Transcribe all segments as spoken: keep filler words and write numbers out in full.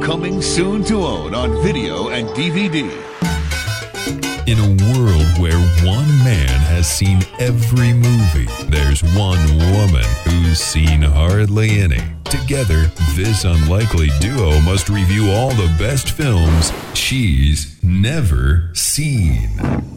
Coming soon to own on video and D V D. In a world where one man has seen every movie, there's one woman who's seen hardly any. Together, this unlikely duo must review all the best films she's never seen.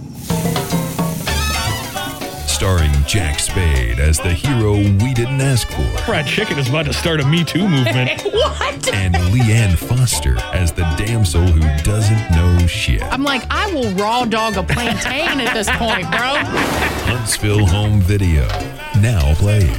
Starring Jack Spade as the hero we didn't ask for. Fried Chicken is about to start a Me Too movement. What? And Leanne Foster as the damsel who doesn't know shit. I'm like, I will raw dog a plantain at this point, bro. Huntsville Home Video, now playing.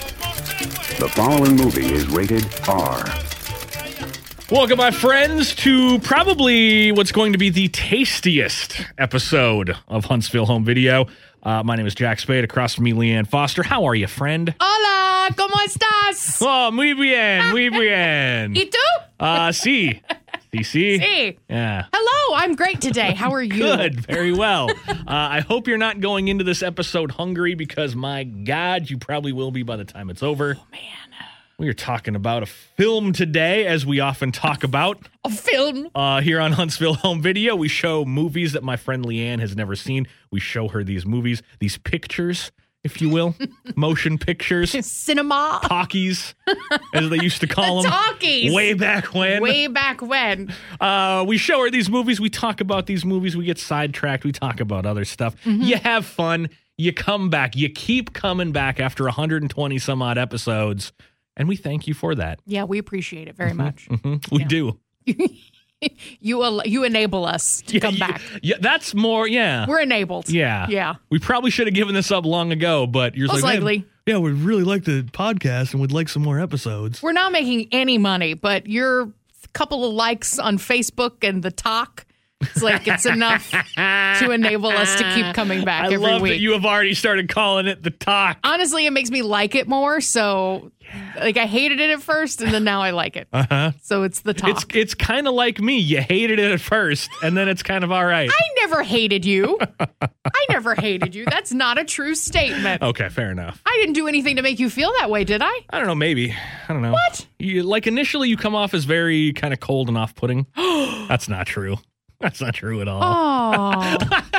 The following movie is rated R. Welcome, my friends, to probably what's going to be the tastiest episode of Huntsville Home Video. Uh, my name is Jack Spade. Across from me, Leanne Foster. How are you, friend? Hola, ¿cómo estás? Oh, muy bien, muy bien. ¿Y tú? Uh, sí. Sí, sí. Sí. Yeah. Hello, I'm great today. How are you? Good, very well. uh, I hope you're not going into this episode hungry because, my God, you probably will be by the time it's over. Oh, man. We are talking about a film today, as we often talk about. A film? Uh, here on Huntsville Home Video, we show movies that my friend Leanne has never seen. We show her these movies, these pictures, if you will, motion pictures. Cinema. Talkies, as they used to call them. Talkies. Way back when. Way back when. Uh, we show her these movies. We talk about these movies. We get sidetracked. We talk about other stuff. Mm-hmm. You have fun. You come back. You keep coming back after one hundred twenty some odd episodes. And we thank you for that. Yeah, we appreciate it very much. Mm-hmm. We yeah. do. you al- you enable us to yeah, come you, back. Yeah, that's more, yeah. We're enabled. Yeah. Yeah. We probably should have given this up long ago, but you're Most like, likely. yeah, we really like the podcast and would like some more episodes. We're not making any money, but your couple of likes on Facebook and the talk, it's like it's enough to enable us to keep coming back I every love week. that you have already started calling it the talk. Honestly, it makes me like it more. So, like, I hated it at first, and then now I like it. Uh huh. So it's the talk. It's it's kind of like me. You hated it at first, and then it's kind of all right. I never hated you. I never hated you. That's not a true statement. Okay, fair enough. I didn't do anything to make you feel that way, did I? I don't know. Maybe. I don't know. What? You, like, initially, you come off as very kind of cold and off-putting. That's not true. That's not true at all. Oh.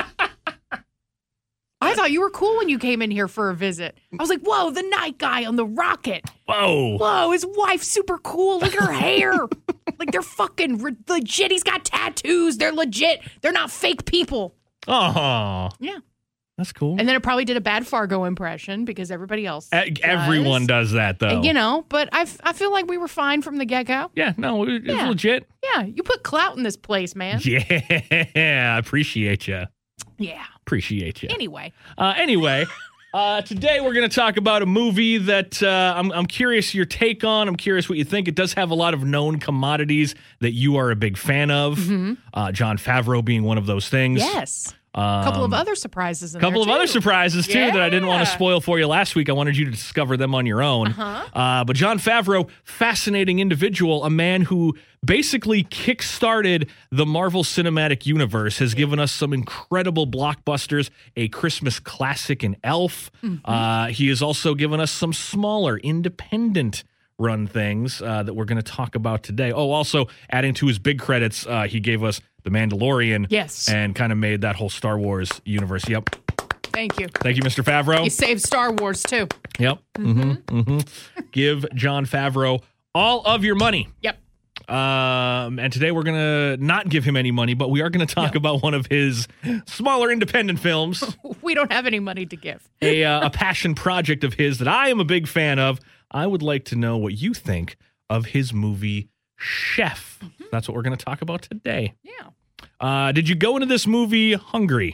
I thought you were cool when you came in here for a visit. I was like, whoa, the night guy on the rocket. Whoa. Whoa, his wife's super cool. Look at her hair. Like, they're fucking re- legit. He's got tattoos. They're legit. They're not fake people. Oh. Yeah. That's cool. And then it probably did a bad Fargo impression because everybody else A- does. Everyone does that, though. And, you know, but I, f- I feel like we were fine from the get-go. Yeah, no, it, it's Yeah. legit. Yeah, you put clout in this place, man. Yeah, I appreciate you. Yeah. Appreciate you. Anyway. Uh, anyway, uh, today we're going to talk about a movie that uh, I'm, I'm curious your take on. I'm curious what you think. It does have a lot of known commodities that you are a big fan of. Mm-hmm. Uh, Jon Favreau being one of those things. Yes. Um, A couple of other surprises in A couple there, of too. other surprises, too, Yeah. that I didn't want to spoil for you last week. I wanted you to discover them on your own. Uh-huh. Uh, but Jon Favreau, fascinating individual, a man who basically kick-started the Marvel Cinematic Universe, has given us some incredible blockbusters, a Christmas classic in Elf. Mm-hmm. Uh, he has also given us some smaller, independent run things uh, that we're going to talk about today. Oh, also, adding to his big credits, uh, he gave us The Mandalorian. Yes. And kind of made that whole Star Wars universe. Yep. Thank you. Thank you, Mister Favreau. You saved Star Wars, too. Yep. Mm-hmm. Mm-hmm. Give Jon Favreau all of your money. Yep. Um, and today we're going to not give him any money, but we are going to talk no. about one of his smaller independent films. We don't have any money to give. a, uh, a passion project of his that I am a big fan of. I would like to know what you think of his movie Chef. Mm-hmm. That's what we're going to talk about today. Yeah. Uh, did you go into this movie hungry?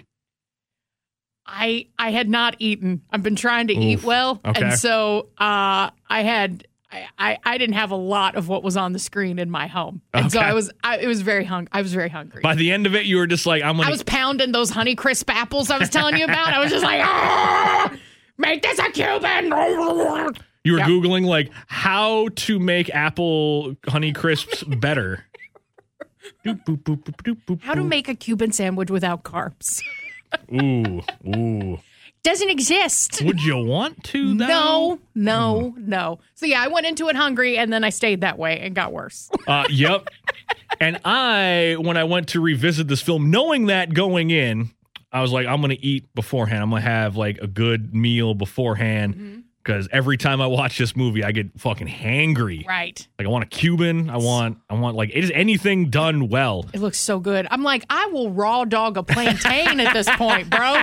I I had not eaten. I've been trying to Oof. eat well. Okay. And so uh, I had... I, I, I didn't have a lot of what was on the screen in my home. And Okay. so I was I, it was very hung I was very hungry. By the end of it, you were just like, I'm going I was pounding those Honeycrisp apples I was telling you about. I was just like, ah, make this a Cuban. You were Yep. Googling, like, how to make apple Honey Crisps better. Doop, boop, boop, boop, doop, boop, How to boop. make a Cuban sandwich without carbs. Ooh, ooh. Doesn't exist. Would you want to, though? No, no, no. So, yeah, I went into it hungry, and then I stayed that way and got worse. Uh, yep. And I, when I went to revisit this film, knowing that going in, I was like, I'm going to eat beforehand. I'm going to have like a good meal beforehand because mm-hmm. every time I watch this movie, I get fucking hangry. Right. Like I want a Cuban. I want, I want like, it is anything done well. It looks so good. I'm like, I will raw dog a plantain at this point, bro.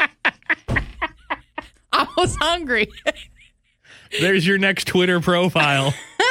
I was hungry. There's your next Twitter profile.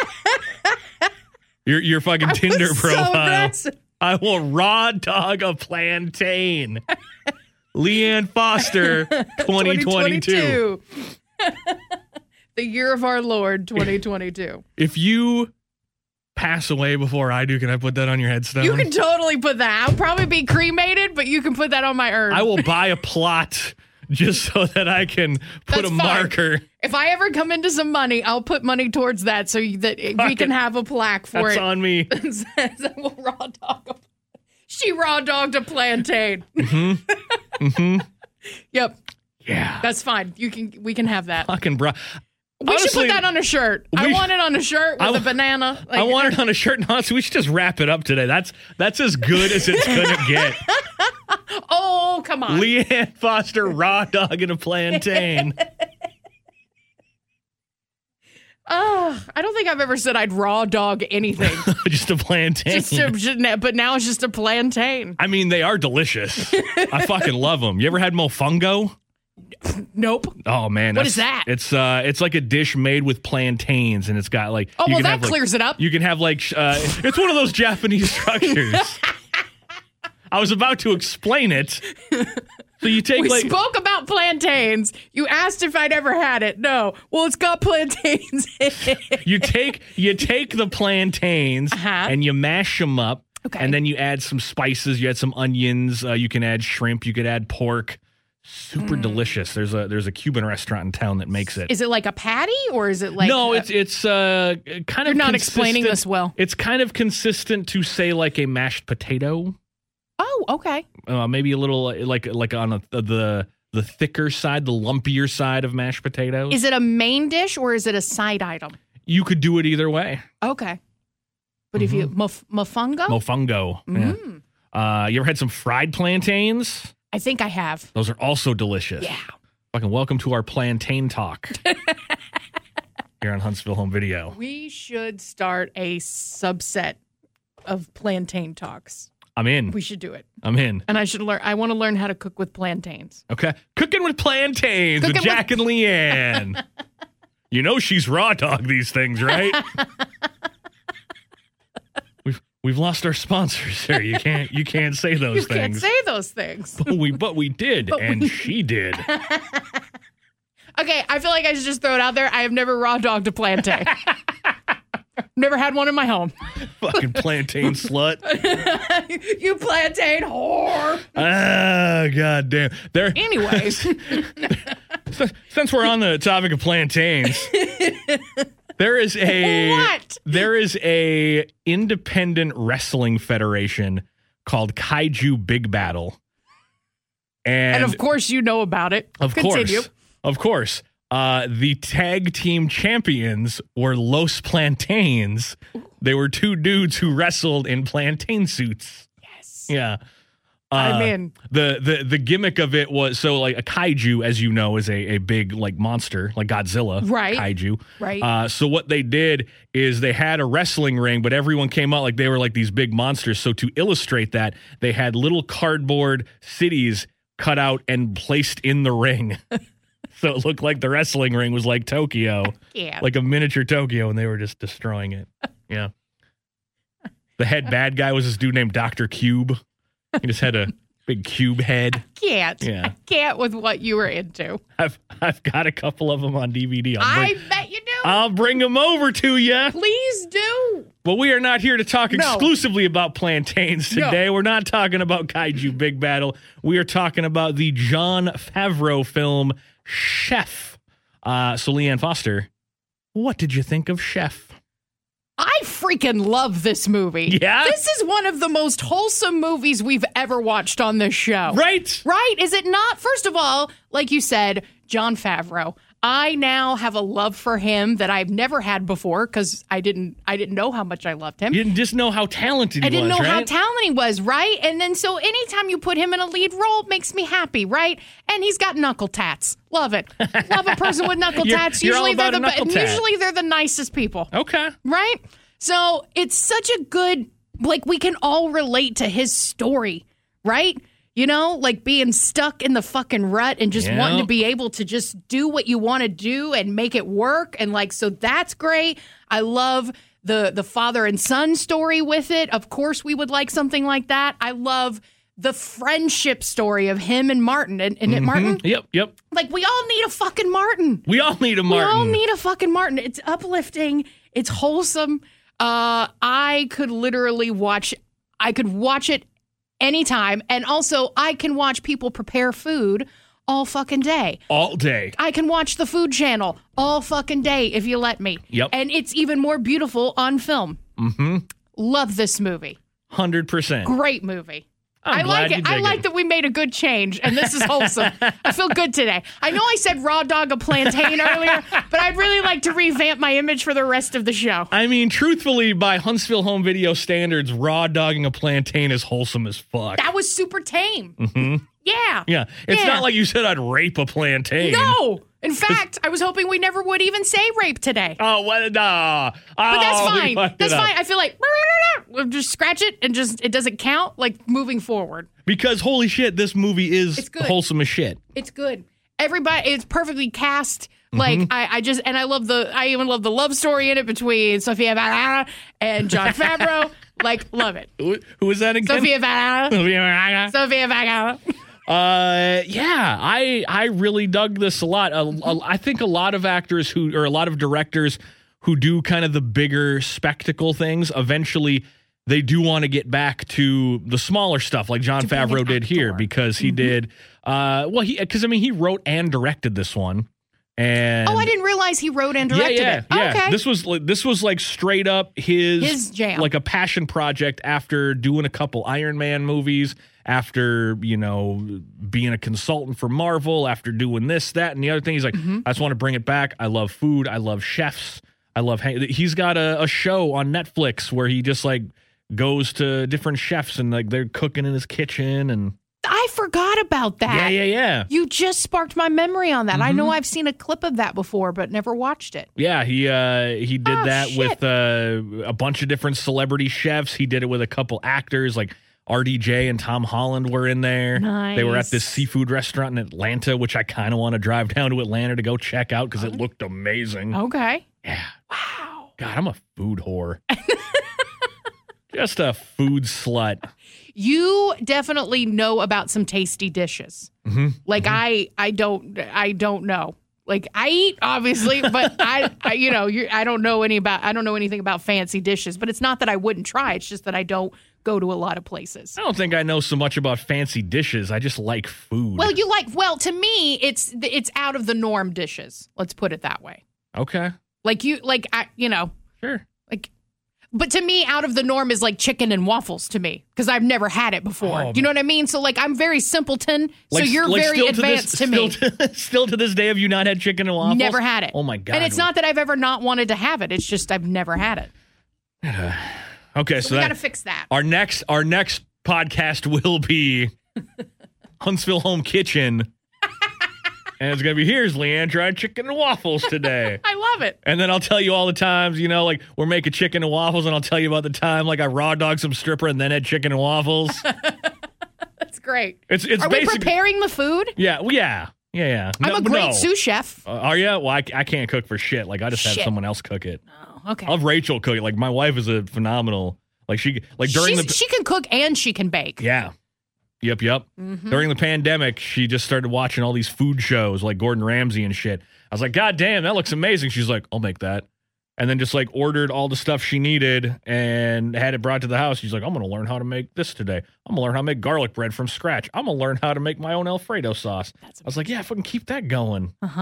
your your fucking I Tinder was so profile. aggressive. I will raw dog a plantain. Leanne Foster, twenty twenty-two. The year of our Lord, twenty twenty-two. If you pass away before I do, can I put that on your headstone? You can totally put that. I'll probably be cremated, but you can put that on my urn. I will buy a plot just so that I can put That's a fine. marker. If I ever come into some money, I'll put money towards that so that we can have a plaque for That's it. on me. It says, we'll raw dog a, she raw dogged a plantain. Mm-hmm. Mm-hmm. Yep. Yeah. That's fine. You can. We can have that. Fucking bro. We Honestly, should put that on a shirt. I we- want it on a shirt with I- a banana. I want it on a shirt. No, so we should just wrap it up today. That's that's as good as it's gonna get. Oh, come on. Leanne Foster, raw dog and a plantain. Oh, I don't think I've ever said I'd raw dog anything. Just a plantain. Just a, just- but now it's just a plantain. I mean, they are delicious. I fucking love them. You ever had mofongo? Nope. Oh man, What that's- is that? It's uh, it's like a dish made with plantains, and it's got like. Oh, you well, can that have, like- clears it up. You can have like, sh- uh, it's one of those Japanese structures. I was about to explain it. So you take We like. spoke about plantains. You asked if I'd ever had it. No. Well, it's got plantains in it. You take you take the plantains Uh-huh. and you mash them up, Okay. and then you add some spices. You add some onions. Uh, you can add shrimp. You could add pork. Super delicious. There's a there's a Cuban restaurant in town that makes it. Is it like a patty or is it like no, a- it's it's uh kind of. You're not explaining consistent- this well. It's kind of consistent to say like a mashed potato. Oh, okay. Uh, maybe a little uh, like like on a, the the thicker side, the lumpier side of mashed potatoes. Is it a main dish or is it a side item? You could do it either way. Okay. But if you mof- mofongo? Mofongo. Mm. Yeah. Uh, you ever had some fried plantains? I think I have. Those are also delicious. Yeah. Fucking welcome to our plantain talk here on Huntsville Home Video. We should start a subset of plantain talks. I'm in. We should do it. I'm in. And I should learn I want to learn how to cook with plantains. Okay. Cooking with plantains Cooking with Jack with- and Leanne. You know she's raw dog these things, right? we've we've lost our sponsors here. You can't you can't say those You things. can't say those things. but we but we did, But and we- she did. Okay, I feel like I should just throw it out there. I have never raw dogged a plantain. Never had one in my home. Fucking plantain slut. You plantain whore. Ah, goddamn. There. Anyways, Since we're on the topic of plantains, there is a What? there is a independent wrestling federation called Kaiju Big Battle, and, and of course you know about it. of Continue. course, of course, uh, the tag team champions were Los Plantains. They were two dudes who wrestled in plantain suits. Yes. Yeah. Uh, I'm in. The, the the gimmick of it was so like a kaiju, as you know, is a, a big like monster, like Godzilla. Right. Kaiju. Right. Uh, so what they did is they had a wrestling ring, but everyone came out like they were like these big monsters. So to illustrate that, they had little cardboard cities cut out and placed in the ring. So it looked like the wrestling ring was like Tokyo, Yeah. like a miniature Tokyo, and they were just destroying it. Yeah. The head bad guy was this dude named Doctor Cube. He just had a big cube head. can't. Yeah. I can't with what you were into. I've I've got a couple of them on D V D. I'll I bring, bet you do. I'll bring them over to you. Please do. But we are not here to talk No. exclusively about plantains No. today. We're not talking about Kaiju Big Battle. We are talking about the Jon Favreau film Chef. Uh, so Leanne Foster, what did you think of Chef? I freaking love this movie. Yeah? This is one of the most wholesome movies we've ever watched on this show. Right? Right? Is it not? First of all, like you said, Jon Favreau. I now have a love for him that I've never had before because I didn't I didn't know how much I loved him. You didn't just know how talented he I didn't was, know how right? talented he was, right? And then so anytime you put him in a lead role, it makes me happy, right? And he's got knuckle tats. Love it. Love a person with knuckle You're- tats. you're all Usually they're about a the knuckle be- tat. usually they're the nicest people. Okay. Right? So it's such a good, like, we can all relate to his story, right? You know, like being stuck in the fucking rut and just Yeah. wanting to be able to just do what you want to do and make it work. And like, so that's great. I love the the father and son story with it. Of course, we would like something like that. I love the friendship story of him and Martin. And, and it Martin? Yep, yep. Like, we all need a fucking Martin. We all need a Martin. We all need a fucking Martin. It's uplifting. It's wholesome. Uh, I could literally watch. I could watch it anytime, and also I can watch people prepare food all fucking day. all day. I can watch the Food Channel all fucking day if you let me. Yep. And it's even more beautiful on film. Mm-hmm. Love this movie. one hundred percent. Great movie. I'm I glad like you it. I dig like it. that we made a good change, and this is wholesome. I feel good today. I know I said raw dog a plantain earlier, but I'd really like to revamp my image for the rest of the show. I mean, truthfully, by Huntsville home video standards, raw dogging a plantain is wholesome as fuck. That was super tame. Mm-hmm. Yeah. yeah. It's Yeah. not like you said I'd rape a plantain. No. In fact, I was hoping we never would even say rape today. Oh, what? Nah. But that's Oh, we fine. fucked That's it up. fine. I feel like we'll just scratch it and just it doesn't count. Like moving forward, Because holy shit, this movie is It's good. wholesome as shit. it's good. Everybody, it's perfectly cast. Like Mm-hmm. I, I just and I love the I even love the love story in it between Sofia Vergara and Jon Favreau. Like love it. Who, who is that again? Sofia Vergara. Sophia. Sofia Vergara. Uh, yeah, I I really dug this a lot. A, a, I think a lot of actors who or a lot of directors who do kind of the bigger spectacle things eventually they do want to get back to the smaller stuff like Jon being an Favreau did here actor. because he did uh well he because I mean he wrote and directed this one. And Oh, I didn't realize he wrote and directed yeah, it. yeah, yeah. Okay. This was like this was like straight up his His jam. like a passion project after doing a couple Iron Man movies, after you know being a consultant for Marvel, after doing this, that, and the other thing. He's like, Mm-hmm. I just want to bring it back. I love food. I love chefs. I love. Hang- He's got a, a show on Netflix where he just like goes to different chefs and like they're cooking in his kitchen and I forgot about that. yeah, yeah, yeah. You just sparked my memory on that. I Mm-hmm. know I've seen a clip of that before, but never watched it. Yeah, he uh, he did Oh, that shit. with uh, a bunch of different celebrity chefs. He did it with a couple actors like R D J and Tom Holland were in there. They were at Nice. this seafood restaurant in Atlanta, which I kind of want to drive down to Atlanta to go check out because it looked amazing. Okay. Yeah. Wow. God, I'm a food whore. Just a food slut. You definitely know about some tasty dishes. Mm-hmm. Like I, I don't, I don't know. Like I eat obviously, but I, I you know, you're, I don't know any about, I don't know anything about fancy dishes. But it's not that I wouldn't try. It's just that I don't go to a lot of places. I don't think I know so much about fancy dishes. I just like food. Well, you like, well, to me, it's it's out of the norm dishes. Let's put it that way. Okay. Like you, like I, you know, Sure. like. But to me, out of the norm is like chicken and waffles to me because I've never had it before. Oh, Do you know what I mean? So like I'm very simpleton. so Like- you're like very still advanced to, to, this, me. Still to, still to this day, have you not had chicken and waffles? Never had it. Oh my God. And it's not that I've ever not wanted to have it. It's just I've never had it. Okay, So, so we that, got to fix that. our next our next podcast will be Huntsville Home Kitchen. And it's going to be, here's Leanne tried chicken and waffles today. I love it. And then I'll tell you all the times, you know, like we're making chicken and waffles, and I'll tell you about the time like I raw dogged some stripper and then had chicken and waffles. That's great. It's it's Are we basically preparing the food? yeah, well, yeah, yeah, yeah. I'm No, a great no. sous chef. Uh, are you? Well, I, I can't cook for shit. Like I just have Shit. someone else cook it. Oh, okay. I love Rachel cook it. Like my wife is a phenomenal. Like she like during She's- the she can cook and she can bake. yeah. Yep, yep. Mm-hmm. During the pandemic, she just started watching all these food shows like Gordon Ramsay and shit. I was like, God damn, that looks amazing. She's like, I'll make that. And then just like ordered all the stuff she needed and had it brought to the house. She's like, I'm going to learn how to make this today. I'm going to learn how to make garlic bread from scratch. I'm going to learn how to make my own Alfredo sauce. I was like, yeah, fucking keep that going. Uh huh.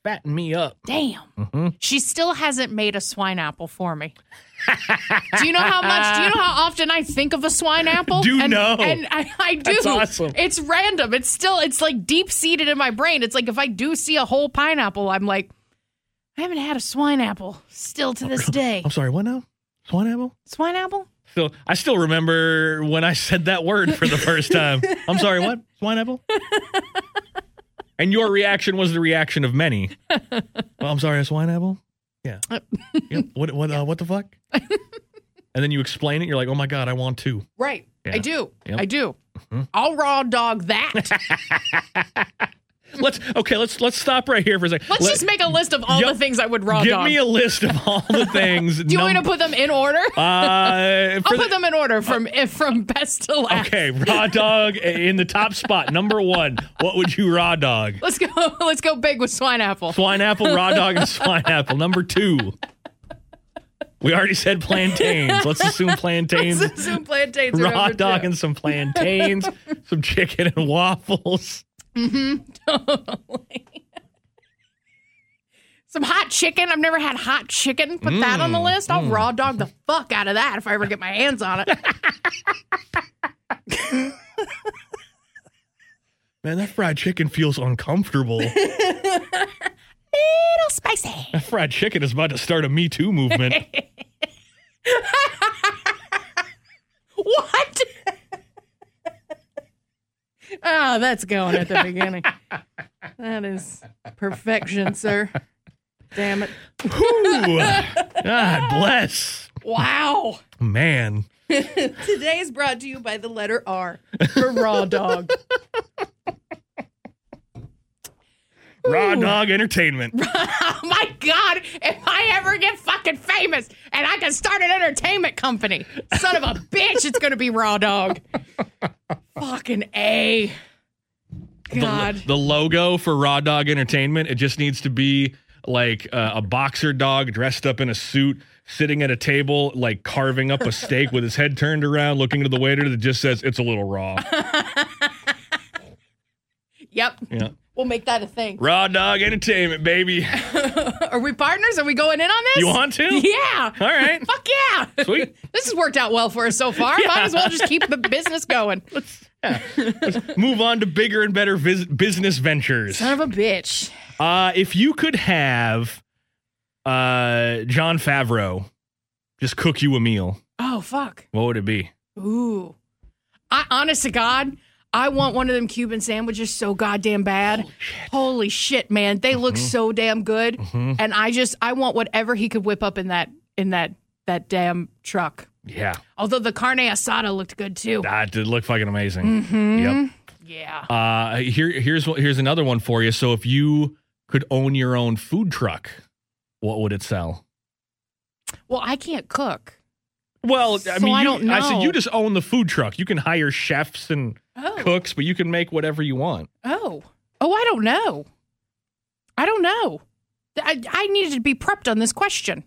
fatten me up. Damn. Mm-hmm. She still hasn't made a swine apple for me. Do you know how much? Do you know how often I think of a swine apple? Do and, know. And I, I do. That's awesome. It's random. It's still, it's like deep seated in my brain. It's like if I do see a whole pineapple, I'm like, I haven't had a swine apple still to this day. I'm sorry, what now? Swine apple? Swine apple? Still, I still remember when I said that word for the first time. I'm sorry, what? Swine apple? And your reaction was the reaction of many. Well, I'm sorry, a swine apple? Yeah. yeah. What What? Uh, what the fuck? And then you explain it. You're like, oh my God, I want two. Right. Yeah. I do. Yep. I do. Mm-hmm. I'll raw dog that. Let's okay. Let's let's stop right here for a second. Let's Let, just make a list of all Yep. the things I would raw give dog. me a list of all the things. do you want me to put them in order? Uh, I'll for put the, them in order from if from best to last. okay, raw dog in the top spot. Number one. What would you raw dog? Let's go. Let's go big with swine apple. Swine apple, raw dog, and swine apple. Number two. We already said plantains. Let's assume plantains. Let's assume plantains are Raw number dog two. and some plantains, some chicken and waffles. Totally. Some hot chicken. I've never had hot chicken. Put that on the Mm, list. I'll raw dog the fuck out of that if I ever get my hands on it. Man, that fried chicken feels uncomfortable. Little spicy. That fried chicken is about to start a Me Too movement. What? Oh, that's going at the beginning. That is perfection, sir. Damn it. Ooh, God bless. Wow. Man. Today is brought to you by the letter R for raw dog. Raw dog entertainment. Oh my God, if I ever get fucking famous and I can start an entertainment company, son of a bitch, it's going to be raw dog. Fucking A. God. The, the logo for Raw Dog Entertainment, it just needs to be like uh, a boxer dog dressed up in a suit, sitting at a table, like carving up a steak with his head turned around, looking to the waiter that just says, it's a little raw. Yep. Yeah. We'll make that a thing. Raw Dog Entertainment, baby. Are we partners? Are we going in on this? You want to? Yeah. All right. Fuck yeah. Sweet. This has worked out well for us so far. Yeah. Might as well just keep the business going. Yeah. Let's move on to bigger and better vis- business ventures. Son of a bitch. Uh, if you could have uh, Jon Favreau just cook you a meal, Oh, fuck. what would it be? Ooh. I, honest to God, I want one of them Cuban sandwiches so goddamn bad. Holy shit, Holy shit man. They look so damn good. Mm-hmm. And I just, I want whatever he could whip up in that, in that, that damn truck. Yeah. Although the carne asada looked good too. That did look fucking amazing. Mm-hmm. Yep. Yeah. Uh, here, here's what. Here's another one for you. So, if you could own your own food truck, what would it sell? Well, I can't cook. Well, I So mean, I you, don't I said know. you just own the food truck. You can hire chefs and Oh. cooks, but you can make whatever you want. Oh. Oh, I don't know. I don't know. I, I needed to be prepped on this question.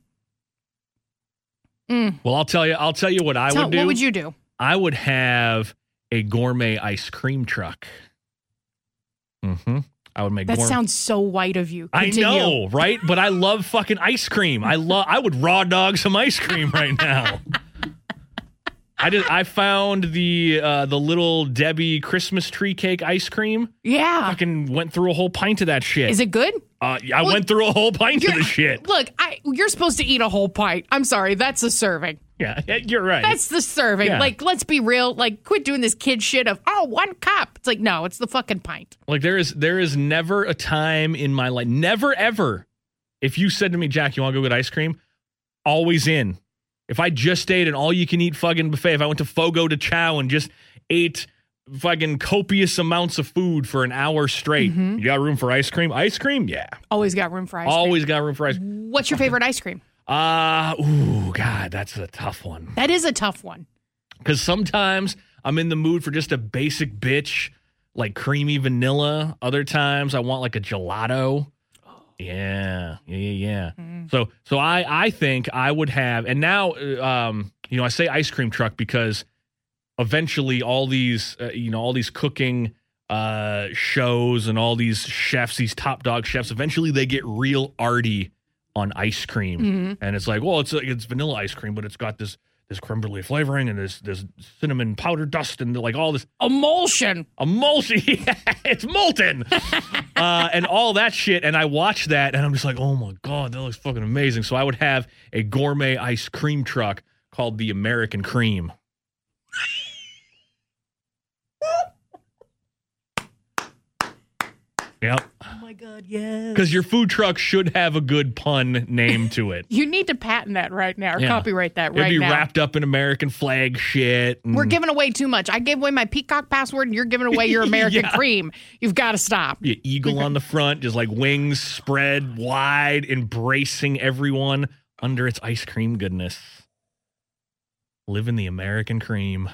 Mm. Well, I'll tell you. I'll tell you what I Tell- would do. What would you do? I would have a gourmet ice cream truck. Mm-hmm. I would make. That gourmet- sounds so white of you. I Continue. know, right? But I love fucking ice cream. I love. I would raw dog some ice cream right now. I did. I found the uh, the little Debbie Christmas tree cake ice cream. Yeah. Fucking went through a whole pint of that shit. Is it good? Uh, I Well, went through a whole pint of You're- the shit. Look, I, you're supposed to eat a whole pint. I'm sorry. That's a serving. Yeah, you're right. That's the serving. Yeah. Like, let's be real. Like, quit doing this kid shit of, oh, one cup. It's like, no, it's the fucking pint. Like there is there is never a time in my life, never ever, if you said to me, Jack, you want to go get ice cream? Always in. If I just ate an all you can eat fucking buffet, if I went to Fogo de Chao and just ate fucking copious amounts of food for an hour straight, Mm-hmm. you got room for ice cream? Ice cream? Yeah. Always got room for ice Always got room for ice cream. cream. What's your favorite ice cream? Uh, ooh, God, that's a tough one. That is a tough one. Because sometimes I'm in the mood for just a basic bitch, like creamy vanilla. Other times I want like a gelato. Yeah, yeah, yeah, yeah. Mm. So, so I, I think I would have, and now, uh, um, you know, I say ice cream truck because eventually all these, uh, you know, all these cooking uh, shows and all these chefs, these top dog chefs, eventually they get real arty on ice cream. Mm-hmm. And it's like, well, it's it's vanilla ice cream, but it's got this this creme brulee flavoring and this this cinnamon powder dust and like all this Emulsion. emulsion. It's molten. uh, and all that shit. And I watched that and I'm just like, oh my God, that looks fucking amazing. So I would have a gourmet ice cream truck called the American Cream. Yep. Oh my God, yes. Because your food truck should have a good pun name to it. You need to patent that right now or Yeah. copyright that It'd right be now. wrapped up in American flag shit. and- We're giving away too much. I gave away my Peacock password and you're giving away your American Yeah. Cream. You've got to stop. Be an eagle on the front, just like wings spread wide, embracing everyone under its ice cream goodness. Live in the American cream.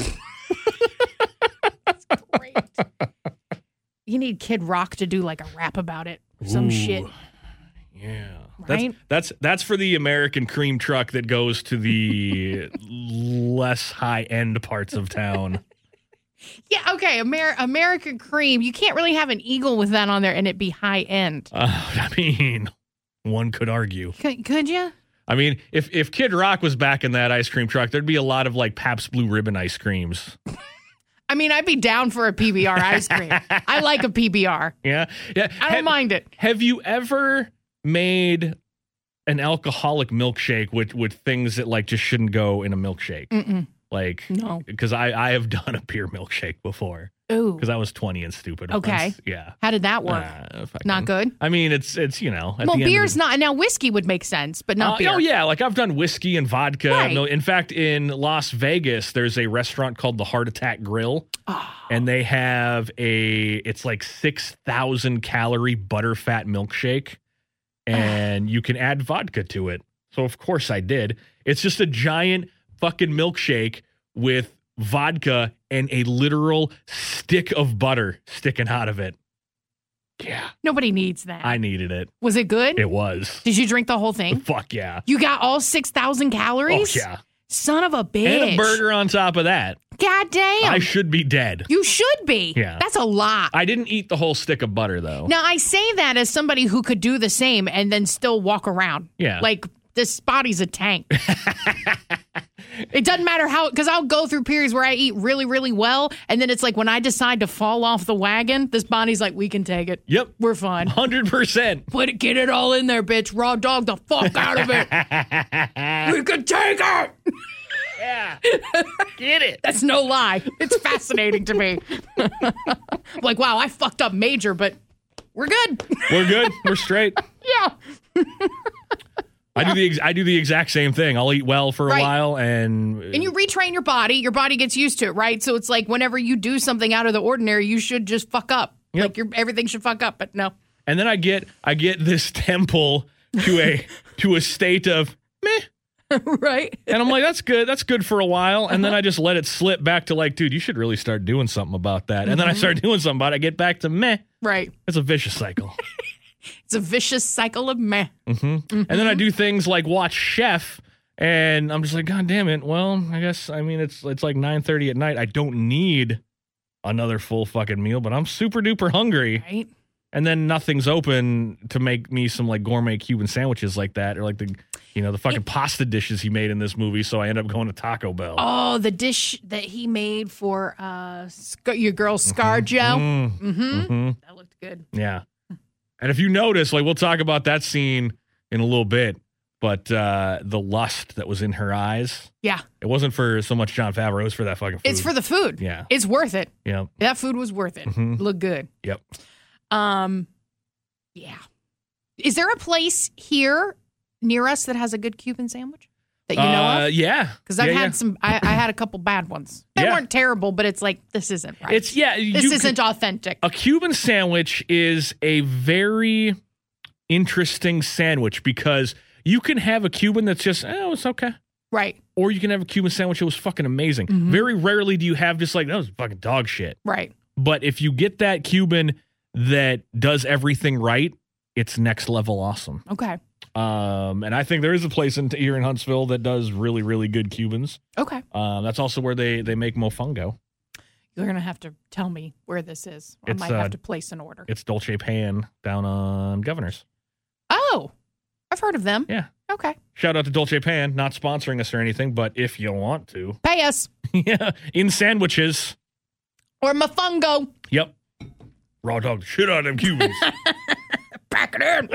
Great. You need Kid Rock to do like a rap about it or some Ooh, shit. Yeah. Right? That's, that's that's for the American cream truck that goes to the less high-end parts of town. Yeah, okay. Amer- American Cream. You can't really have an eagle with that on there and it be high end. Uh, I mean, one could argue. Could, could you? I mean, if if Kid Rock was back in that ice cream truck, there'd be a lot of like Pabst Blue Ribbon ice creams. I mean, I'd be down for a P B R ice cream. I like a P B R. Yeah, yeah. I don't Have- mind it. Have you ever made an alcoholic milkshake with with things that like just shouldn't go in a milkshake? Mm-mm. Like, No. because I I have done a beer milkshake before Ooh. because I was twenty and stupid. Okay. once. Yeah. How did that work? Uh, fucking- Not good? I mean, it's it's you know. At Well, the end of beer's the- not. Now, whiskey would make sense, but not Uh, beer. Oh yeah, like I've done whiskey and vodka. Right. No, in fact, in Las Vegas, there's a restaurant called the Heart Attack Grill, and they have a it's like six thousand calorie butterfat milkshake, and you can add vodka to it. So of course I did. It's just a giant fucking milkshake with vodka and a literal stick of butter sticking out of it. Yeah, Nobody needs that. I needed it. Was it good? It was. Did you drink the whole thing? Fuck yeah. You got all six thousand Oh calories? yeah. Son of a bitch. And a burger on top of that. God damn. I should be dead. You should be. Yeah. That's a lot. I didn't eat the whole stick of butter, though. Now, I say that as somebody who could do the same and then still walk around. Yeah. Like, this body's a tank. It doesn't matter how, because I'll go through periods where I eat really, really well. And then it's like when I decide to fall off the wagon, this body's like, we can take it. Yep. We're fine. one hundred percent. Put it, get it all in there, bitch. Raw dog the fuck out of it. We can take it. Yeah. Get it. That's no lie. It's fascinating to me. Like, wow, I fucked up major, but we're good. We're good. We're straight. Yeah. I do the ex- I do the exact same thing. I'll eat well for a Right. while, and And you retrain your body. Your body gets used to it, right? So it's like whenever you do something out of the ordinary, you should just fuck up. Yep. Like your everything should fuck up, but no. and then I get I get this temple to a to a state of meh, Right? and I'm like, that's good. That's good for a while, and then I just let it slip back to like, dude, you should really start doing something about that. And then I start doing something about it. I get back to meh. Right. It's a vicious cycle. It's a vicious cycle of meh. And then I do things like watch Chef, and I'm just like, God damn it. Well, I guess I mean it's it's like nine thirty at night. I don't need another full fucking meal, but I'm super duper hungry. Right? And then nothing's open to make me some like gourmet Cuban sandwiches like that, or like the you know the fucking pasta dishes he made in this movie. So I end up going to Taco Bell. Oh, the dish that he made for uh Scar- your girl ScarJo. Mm, Mm-hmm. mhm. That looked good. Yeah. And if you notice, like we'll talk about that scene in a little bit, but uh, the lust that was in her eyes, Yeah. it wasn't for so much Jon Favreau, it was for that fucking food. It's for the food. Yeah. It's worth it. Yep. That food was worth it. Mhm. Looked good. Yep. Um, yeah. Is there a place here near us that has a good Cuban sandwich that you know Uh, of? yeah. Because I've Yeah, had yeah. some. I, I had a couple bad ones. They Yeah. weren't terrible, but it's like this isn't right. It's yeah. this you isn't could- authentic. a Cuban sandwich is a very interesting sandwich because you can have a Cuban that's just oh it's okay, Right. or you can have a Cuban sandwich that was fucking amazing. Mm-hmm. Very rarely do you have just like that was fucking dog shit. Right. But if you get that Cuban that does everything right, it's next level awesome. Okay. Um, and I think there is a place in, here in Huntsville that does really, really good Cubans. Okay. Um, that's also where they, they make mofongo. You're going to have to tell me where this is. I It's, might uh, have to place an order. It's Dolce Pan down on Governors. Oh, I've heard of them. Yeah. Okay. Shout out to Dolce Pan, not sponsoring us or anything, but if you want to. Pay us. Yeah. In sandwiches. Or Mofongo. Yep. Raw dog the shit out of them Cubans. Pack it in.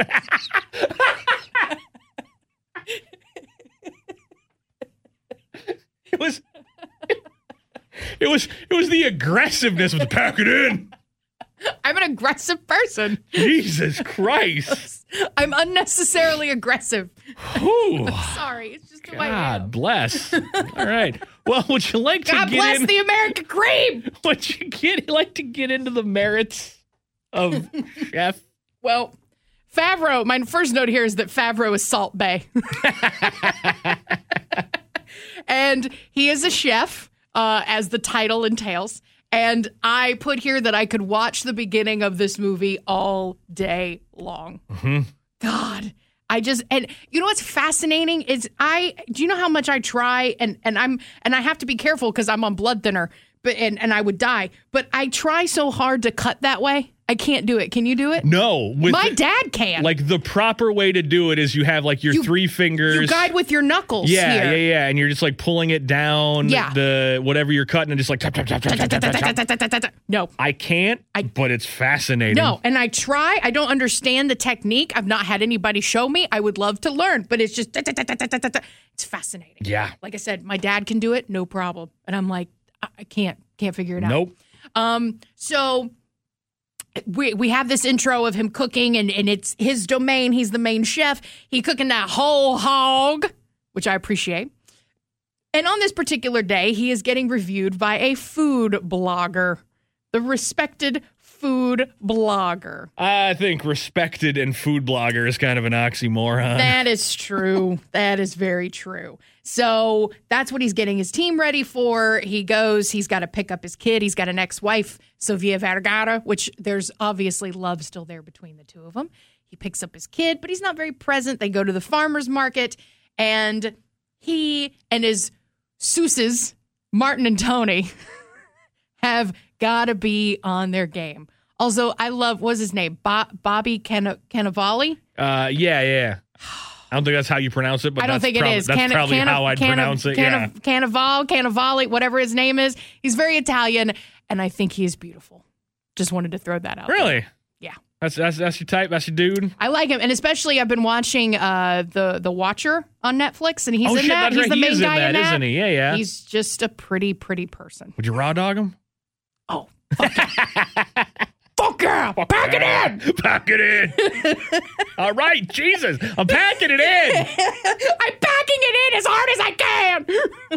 It was It was it was the aggressiveness of the pack it in. I'm an aggressive person. Jesus Christ. I'm unnecessarily aggressive. Ooh. Sorry. It's just the way I am. God bless. All right. Well, would you like to God get bless in? the American cream. Would you get like to get into the merits of Chef? Well, Favreau, my first note here is that Favreau is Salt Bae. And he is a chef, uh, as the title entails. And I put here that I could watch the beginning of this movie all day long. Mm-hmm. God, I just, and you know what's fascinating is I, do you know how much I try and, and I'm, and I have to be careful because I'm on blood thinner, but, and, and I would die, but I try so hard to cut that way. I can't do it. Can you do it? No. With My the- dad can. Like the proper way to do it is you have like your You- three fingers. You guide with your knuckles Yeah, here. yeah, yeah. And you're just like pulling it down Yeah. the whatever you're cutting and just like tap, tap, tap, tap, tap, tap, tap, tap. No. I can't, but it's fascinating. No, and I try. I don't understand the technique. I've not had anybody show me. I would love to learn, but it's just, it's fascinating. Yeah. Like I said, my dad can do it, no problem. And I'm like, I I can't, can't figure it out. Nope. Um, so we we have this intro of him cooking, and, and it's his domain. He's the main chef. He cooking that whole hog, which I appreciate. And on this particular day, he is getting reviewed by a food blogger, the respected food blogger. I think respected and food blogger is kind of an oxymoron. That is true. That is very true. So that's what he's getting his team ready for. He goes, he's got to pick up his kid. He's got an ex-wife, Sofia Vergara, which there's obviously love still there between the two of them. He picks up his kid, but he's not very present. They go to the farmer's market, and he and his Seuss's, Martin and Tony, have got to be on their game. Also, I love, what's his name? Bo- Bobby Can- Cannavale? Uh, yeah, yeah. I don't think that's how you pronounce it, but I don't that's, think prob- it is. that's Can- probably Can- how I'd Can- pronounce it. Can- yeah. Cannavale, Cannavale, whatever his name is. He's very Italian, and I think he is beautiful. Just wanted to throw that out there. Really? Yeah. That's that's that's your type. That's your dude. I like him, and especially I've been watching uh, the the Watcher on Netflix, and he's oh in shit, that. that's He's right. the He main is in guy that, in that. isn't he? Yeah, yeah. He's just a pretty, pretty person. Would you raw dog him? Oh, fuck yeah. Fuck yeah. Pack it in. Pack it in. All right, Jesus, I'm packing it in. I'm packing it in as hard as I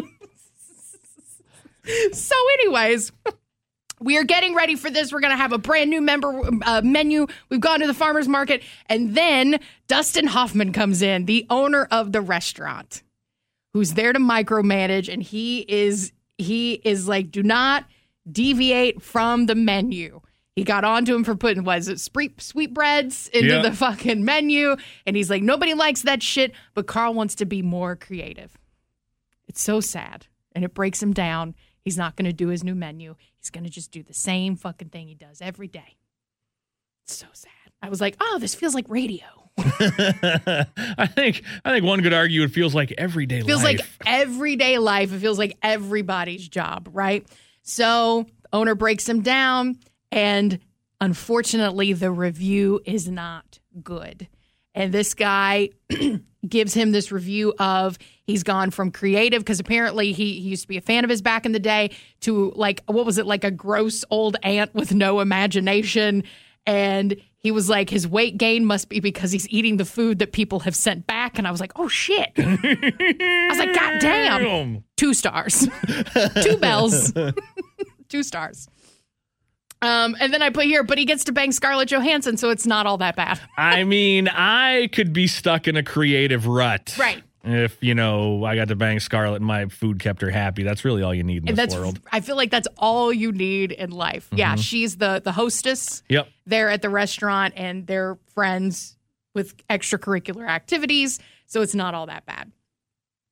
can. So, anyways, we are getting ready for this. We're going to have a brand new member uh, menu. We've gone to the farmer's market. And then Dustin Hoffman comes in, the owner of the restaurant, who's there to micromanage. And he is, he is like, do not deviate from the menu. He got onto him for putting, was it sweet, sweetbreads into Yeah. the fucking menu. And he's like, nobody likes that shit, but Carl wants to be more creative. It's so sad. And it breaks him down. He's not going to do his new menu. He's going to just do the same fucking thing he does every day. It's so sad. I was like, oh, this feels like radio. I think I think one could argue it feels like everyday It feels life. like everyday life. It feels like everybody's job, right? So the owner breaks him down, and unfortunately, the review is not good. And this guy gives him this review of he's gone from creative, because apparently he, he used to be a fan of his back in the day, to like, what was it, like a gross old aunt with no imagination. And he was like, his weight gain must be because he's eating the food that people have sent back. And I was like, oh shit. I was like, God damn. Two stars. Two bells. Two stars. Um, and then I put here, but he gets to bang Scarlett Johansson, so it's not all that bad. I mean, I could be stuck in a creative rut. Right. If, you know, I got to bang Scarlett and my food kept her happy. That's really all you need in And this that's, world. I feel like that's all you need in life. Mm-hmm. Yeah, she's the the hostess Yep. there at the restaurant, and they're friends with extracurricular activities, so it's not all that bad.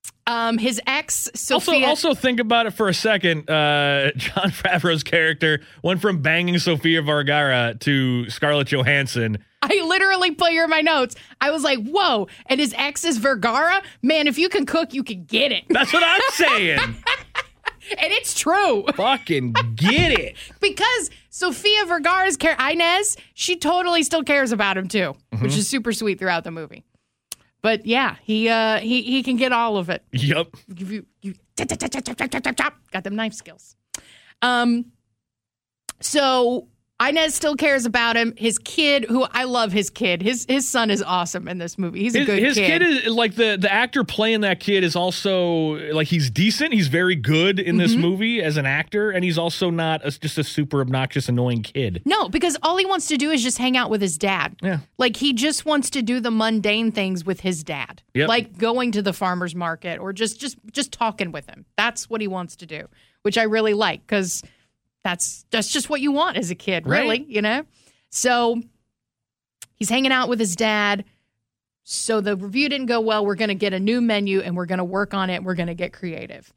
Um, his ex, Also, Sophia. also think about it for a second. Uh, Jon Favreau's character went from banging Sofia Vergara to Scarlett Johansson. I literally put here in my notes. I was like, whoa. And his ex is Vergara? Man, if you can cook, you can get it. That's what I'm saying. And it's true. Fucking get it. Because Sofia Vergara's character, Inez, she totally still cares about him too, Mm-hmm. which is super sweet throughout the movie. But yeah, he uh, he he can get all of it. Yep. Give you you chop, chop, chop, chop, chop, chop, chop, chop. Got them knife skills. Um, so Inez still cares about him. His kid, who I love, his kid. His his son is awesome in this movie. He's a His, good his kid. kid is like the the actor playing that kid is also like he's decent. He's very good in this Mm-hmm. movie as an actor, and he's also not a, just a super obnoxious, annoying kid. No, because all he wants to do is just hang out with his dad. Yeah. Like he just wants to do the mundane things with his dad. Yep. Like going to the farmer's market or just just just talking with him. That's what he wants to do, which I really like because that's that's just what you want as a kid, really, Right. you know? So he's hanging out with his dad. So the review didn't go well. We're going to get a new menu and we're going to work on it. We're going to get creative.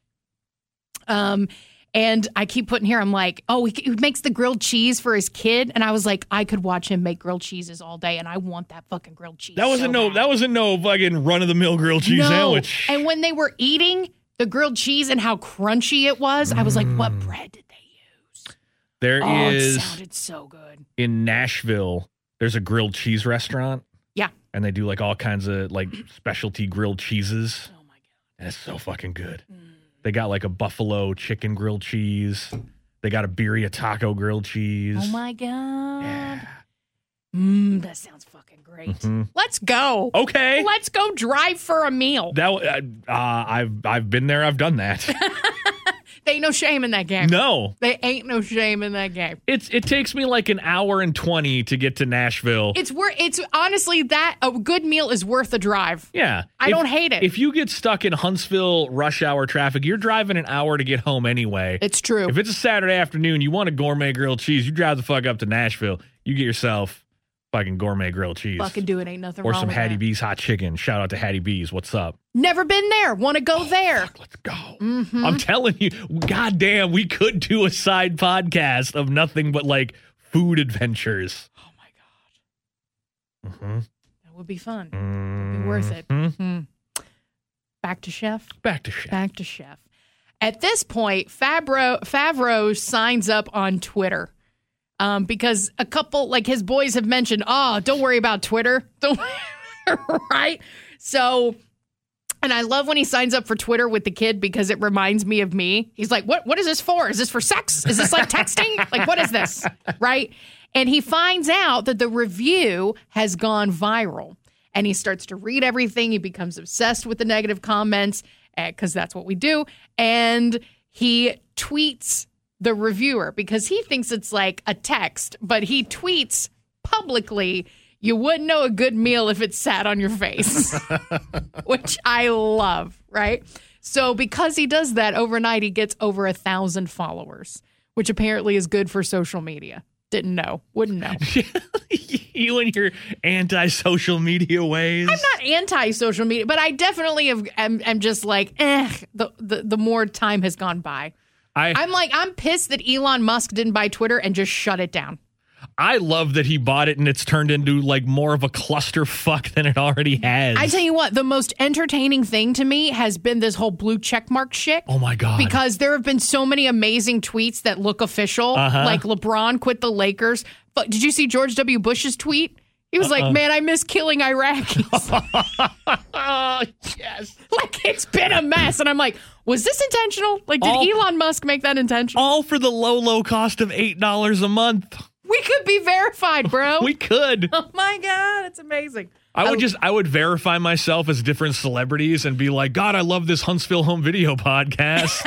Um And I keep putting here, I'm like, oh, he, he makes the grilled cheese for his kid. And I was like, I could watch him make grilled cheeses all day. And I want that fucking grilled cheese. That wasn't so no bad. that wasn't no fucking run of the mill grilled cheese No. sandwich. And when they were eating the grilled cheese and how crunchy it was, I was like, what Mm. bread did they use? There Oh, is it sounded so good. in Nashville. There's a grilled cheese restaurant, Yeah. and they do like all kinds of like specialty grilled cheeses. Oh, my God. And it's so fucking good. They got like a buffalo chicken grilled cheese. They got a birria taco grilled cheese. Oh, my God. Yeah. Mmm, that sounds fucking great. Mhm. Let's go. Okay. Let's go drive for a meal. That uh, uh, I've I've been there. I've done that. There ain't no shame in that game. No, There ain't no shame in that game. it's it takes me like an hour and twenty to get to Nashville. It's worth. It's honestly that a good meal is worth a drive. yeah, I don't hate it. If you get stuck in Huntsville rush hour traffic, you're driving an hour to get home anyway. It's true. If it's a Saturday afternoon, you want a gourmet grilled cheese, you drive the fuck up to Nashville. You get yourself fucking gourmet grilled cheese. Fucking do it. Ain't nothing or wrong some with Hattie that. B's hot chicken. Shout out to Hattie B's. What's up? Never been there. Want to go there? Let's go. Mm-hmm. I'm telling you, goddamn, we could do a side podcast of nothing but like food adventures. Oh my god, Mm-hmm. that would be fun. It'd be worth it. Mm-hmm. Back to chef. Back to shit. Back to chef. At this point, Favreau Favreau signs up on Twitter. Um, because a couple, like his boys have mentioned, oh, don't worry about Twitter. Don't right? So, and I love when he signs up for Twitter with the kid because it reminds me of me. He's like, what, what is this for? Is this for sex? Is this like texting? Like, what is this? Right? And he finds out that the review has gone viral and he starts to read everything. He becomes obsessed with the negative comments because that's what we do. And he tweets the reviewer because he thinks it's like a text, but he tweets publicly, you wouldn't know a good meal if it sat on your face, which I love, right? So because he does that overnight, he gets over a thousand followers, which apparently is good for social media. Didn't know. Wouldn't know. You and your anti-social media ways. I'm not anti-social media, but I definitely have, am, am just like, eh, the, the, the more time has gone by. I, I'm like, I'm pissed that Elon Musk didn't buy Twitter and just shut it down. I love that he bought it and it's turned into like more of a clusterfuck than it already has. I tell you what, the most entertaining thing to me has been this whole blue checkmark shit. Oh my God. Because there have been so many amazing tweets that look official, Uh-huh. like LeBron quit the Lakers. But did you see George W. Bush's tweet? He was like, man, I miss killing Iraqis. Oh, yes. Like, it's been a mess. And I'm like, was this intentional? Like, did All- Elon Musk make that intentional? All for the low, low cost of eight dollars a month. We could be verified, bro. We could. Oh, my God. It's amazing. I would I- just, I would verify myself as different celebrities and be like, God, I love this Huntsville Home Video podcast.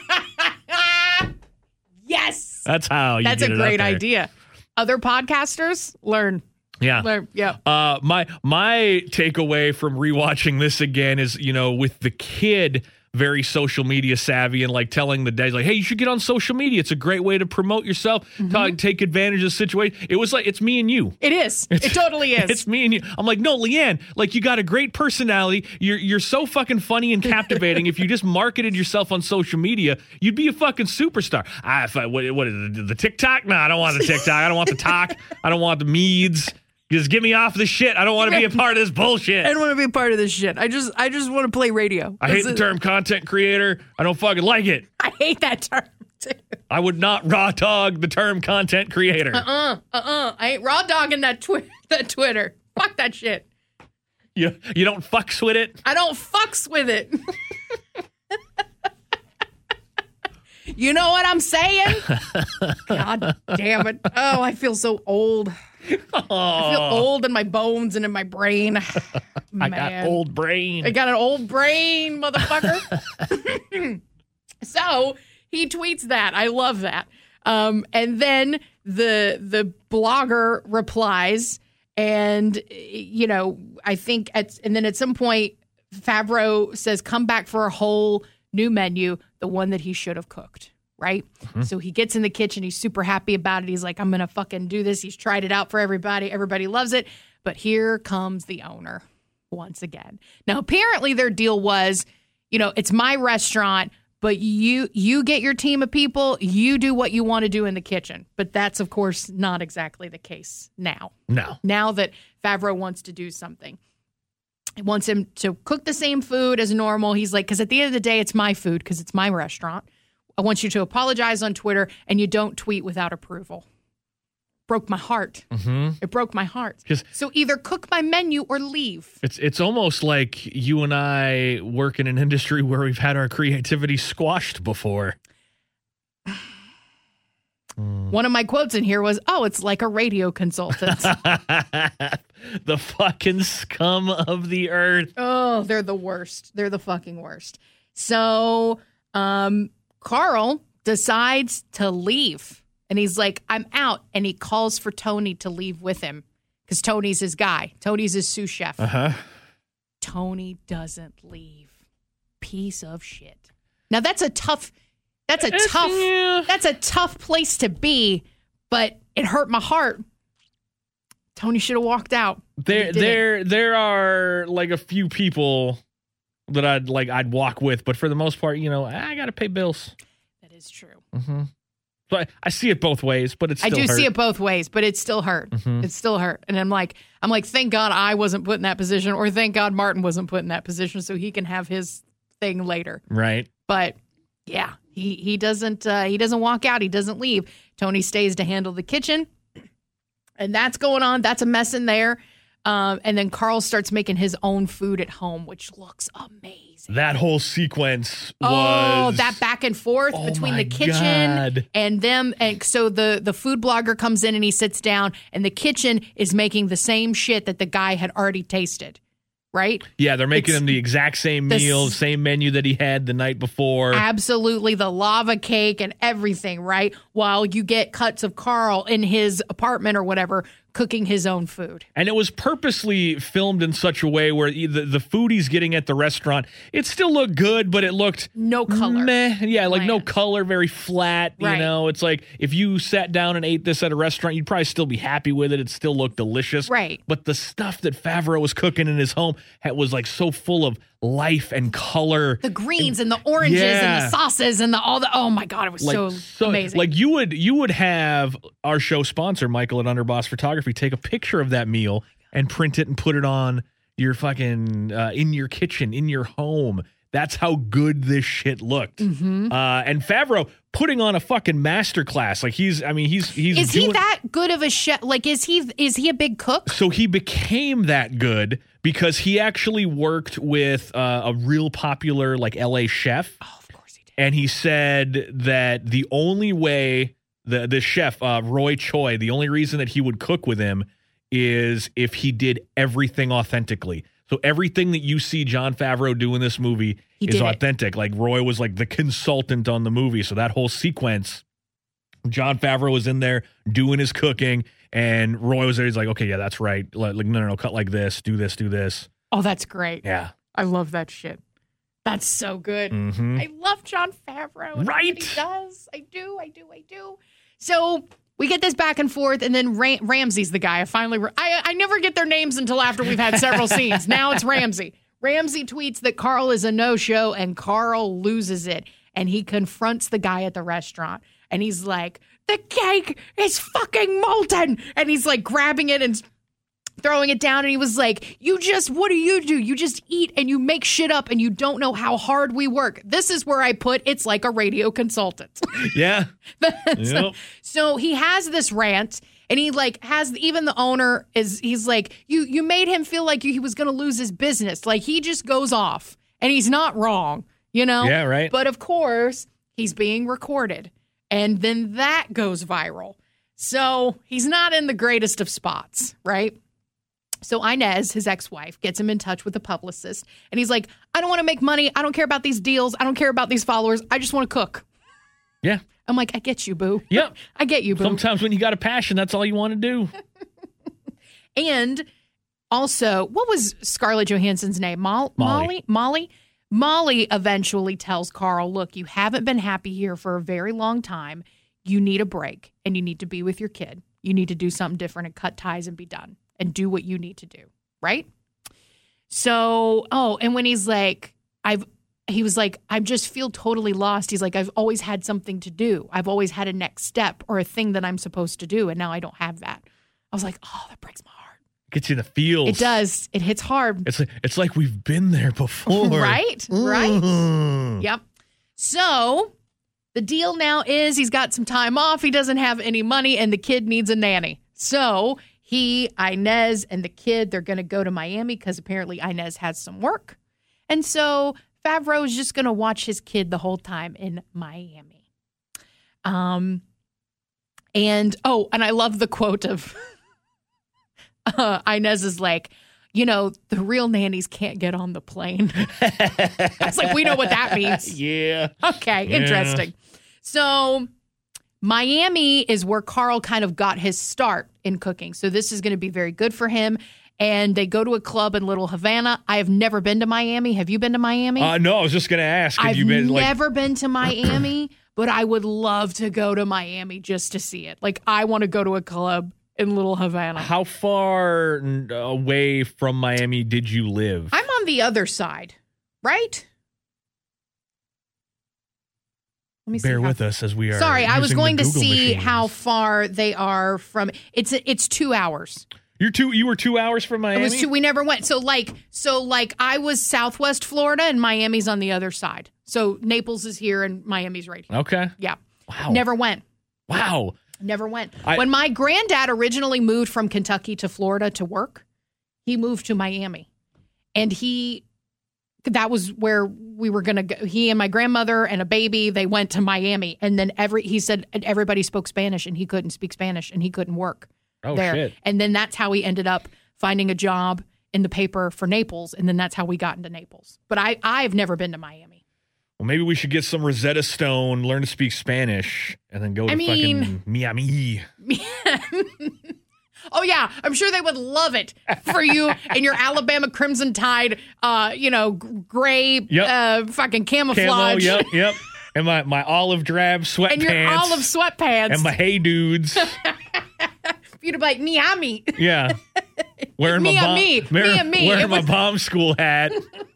Yes. That's how you That's get a it out great there. idea. Other podcasters, learn. Yeah. learn. Yeah. Uh, my my takeaway from rewatching this again is, you know, with the kid very social media savvy and like telling the days like, hey, you should get on social media. It's a great way to promote yourself, Mm-hmm. talk, take advantage of the situation. It was like, it's me and you. It is. It totally is. It's me and you. I'm like, no, Leanne, like you got a great personality. You're you're so fucking funny and captivating. If you just marketed yourself on social media, you'd be a fucking superstar. I, if I what, what is it, the TikTok? No, I don't want the TikTok. I don't want the talk. I don't want the meads. Just get me off the shit. I don't want to be a part of this bullshit. I don't want to be a part of this shit. I just I just want to play radio. I hate That's the it. term content creator. I don't fucking like it. I hate that term too. I would not raw dog the term content creator. Uh uh. I ain't raw dogging that twi- that Twitter. Fuck that shit. You you don't fucks with it. I don't fucks with it. You know what I'm saying? God damn it. Oh, I feel so old. I feel old in my bones and in my brain. I got old brain. I got an old brain, motherfucker. So he tweets that. I love that. Um, and then the the blogger replies, and you know, I think at and then at some point Favreau says, "Come back for a whole new menu, the one that he should have cooked." Right? Mm-hmm. So he gets in the kitchen. He's super happy about it. He's like, I'm going to fucking do this. He's tried it out for everybody. Everybody loves it. But here comes the owner once again. Now, apparently their deal was, you know, it's my restaurant, but you you get your team of people. You do what you want to do in the kitchen. But that's, of course, not exactly the case now. No. Now that Favreau wants to do something. He wants him to cook the same food as normal. He's like, because at the end of the day, it's my food because it's my restaurant. I want you to apologize on Twitter, and you don't tweet without approval. Broke my heart. Mm-hmm. It broke my heart. 'Cause so either cook my menu or leave. It's it's almost like you and I work in an industry where we've had our creativity squashed before. One of my quotes in here was, oh, it's like a radio consultant. The fucking scum of the earth. Oh, they're the worst. They're the fucking worst. So um, Carl decides to leave. And he's like, I'm out. And he calls for Tony to leave with him because Tony's his guy. Tony's his sous chef. Uh-huh. Tony doesn't leave. Piece of shit. Now that's a tough, that's a It's- tough, yeah. that's a tough place to be, but it hurt my heart. Tony should have walked out. There He didn't. there there are like a few people that I'd like I'd walk with, but for the most part, you know, I gotta pay bills. That is true. Mm-hmm. So I, I see it both ways, but it's I still do hurt. see it both ways, but it still hurt. Mhm. It still hurt. And I'm like, I'm like, thank God I wasn't put in that position, or thank God Martin wasn't put in that position so he can have his thing later. Right. But yeah, he he doesn't uh, he doesn't walk out. He doesn't leave. Tony stays to handle the kitchen, and that's going on. That's a mess in there. Um, and then Carl starts making his own food at home, which looks amazing. That whole sequence Oh, was that back and forth Oh between my the kitchen God. and them. And so the, the food blogger comes in and he sits down, and the kitchen is making the same shit that the guy had already tasted, right? Yeah, they're making It's him the exact same the meal, s- same menu that he had the night before. Absolutely, the lava cake and everything, right? While you get cuts of Carl in his apartment or whatever, cooking his own food. And it was purposely filmed in such a way where the, the food he's getting at the restaurant, it still looked good, but it looked No color. meh. Yeah, like no Bland. color, very flat. You Right. know, it's like if you sat down and ate this at a restaurant, you'd probably still be happy with it. It still looked delicious. Right. But the stuff that Favreau was cooking in his home had, was like so full of life and color. The greens and the oranges and Yeah. the sauces and the all the oh my god, it was Like so, amazing. Like you would you would have our show sponsor, Michael at Underboss Photography, take a picture of that meal and print it and put it on your fucking uh, in your kitchen, in your home. That's how good this shit looked. Mm-hmm. Uh, and Favreau putting on a fucking masterclass. Like he's, I mean, he's he's is doing, he that good of a chef? Like, is he is he a big cook? So he became that good because he actually worked with uh, a real popular like L A chef. Oh, of course he did. And he said that the only way the the chef uh, Roy Choi, the only reason that he would cook with him is if he did everything authentically. So everything that you see Jon Favreau do in this movie He is did it. authentic. Like Roy was like the consultant on the movie. So that whole sequence, Jon Favreau was in there doing his cooking, and Roy was there. He's like, okay, yeah, that's right. Like, no, no, no, cut like this, do this, do this. Oh, that's great. Yeah. I love that shit. That's so good. Mm-hmm. I love Jon Favreau. and Right? what he does. I do, I do, I do. So we get this back and forth, and then Ram- Ramsey's the guy. I finally, re- I, I never get their names until after we've had several scenes. Now it's Ramsey. Ramsey tweets that Carl is a no-show, and Carl loses it. And he confronts the guy at the restaurant, and he's like, the cake is fucking molten. And he's like grabbing it and throwing it down, and he was like, you just, what do you do? You just eat and you make shit up and you don't know how hard we work. This is where I put, it's like a radio consultant. Yeah. so, Yep. so he has this rant, and he like has, even the owner is, he's like, you, you made him feel like he was going to lose his business. Like he just goes off, and he's not wrong, you know? Yeah, right. But of course, he's being recorded, and then that goes viral. So he's not in the greatest of spots, right? So Inez, his ex-wife, gets him in touch with a publicist, and he's like, I don't want to make money. I don't care about these deals. I don't care about these followers. I just want to cook. Yeah. I'm like, I get you, boo. Yep. I get you, boo. Sometimes when you got a passion, that's all you want to do. And also, what was Scarlett Johansson's name? Mol- Molly. Molly? Molly? Molly eventually tells Carl, look, you haven't been happy here for a very long time. You need a break, and you need to be with your kid. You need to do something different and cut ties and be done and do what you need to do, right? So, oh, and when he's like, I've, he was like, I just feel totally lost. He's like, I've always had something to do. I've always had a next step or a thing that I'm supposed to do, and now I don't have that. I was like, oh, that breaks my heart. Gets you in the feels. It does. It hits hard. It's like, it's like we've been there before. Right? Right? Mm. Yep. So the deal now is he's got some time off. He doesn't have any money, and the kid needs a nanny. So he, Inez, and the kid, they're going to go to Miami because apparently Inez has some work. And so Favreau is just going to watch his kid the whole time in Miami. Um, and, oh, and I love the quote of uh, Inez is like, you know, the real nannies can't get on the plane. I was like, we know what that means. Yeah. Okay, Yeah. interesting. So Miami is where Carl kind of got his start in cooking. So this is going to be very good for him. And they go to a club in Little Havana. I have never been to Miami. Have you been to Miami? Uh, no, I was just going to ask. Have I've you been like? never been to Miami, but I would love to go to Miami just to see it. Like, I want to go to a club in Little Havana. How far away from Miami did you live? I'm on the other side, right? Let me see Bear how- with us as we are. Sorry, I was using the going to Google see machines. how far they are from. It's it's two hours. You're two. You were two hours from Miami. It was two. We never went. So like so like I was Southwest Florida and Miami's on the other side. So Naples is here and Miami's right here. Okay. Yeah. Wow. Never went. Wow. Never went. I- when my granddad originally moved from Kentucky to Florida to work, he moved to Miami, and he. That was where we were going to go. He and my grandmother and a baby, they went to Miami. And then every he said everybody spoke Spanish and he couldn't speak Spanish and he couldn't work Oh there. shit. And then that's how he ended up finding a job in the paper for Naples. And then that's how we got into Naples. But I, I've never been to Miami. Well, maybe we should get some Rosetta Stone, learn to speak Spanish, and then go to I mean- fucking Miami. Oh, yeah. I'm sure they would love it for you and your Alabama Crimson Tide, uh, you know, g- gray, Yep. uh, fucking Camo. camouflage. Yep. Yep. And my, my olive drab sweatpants. And your olive sweatpants. And my hey dudes. You'd be like, Miami. Yeah. Wearing my Me and bomb, me. Me wearing, and me. wearing It my was- bomb school hat.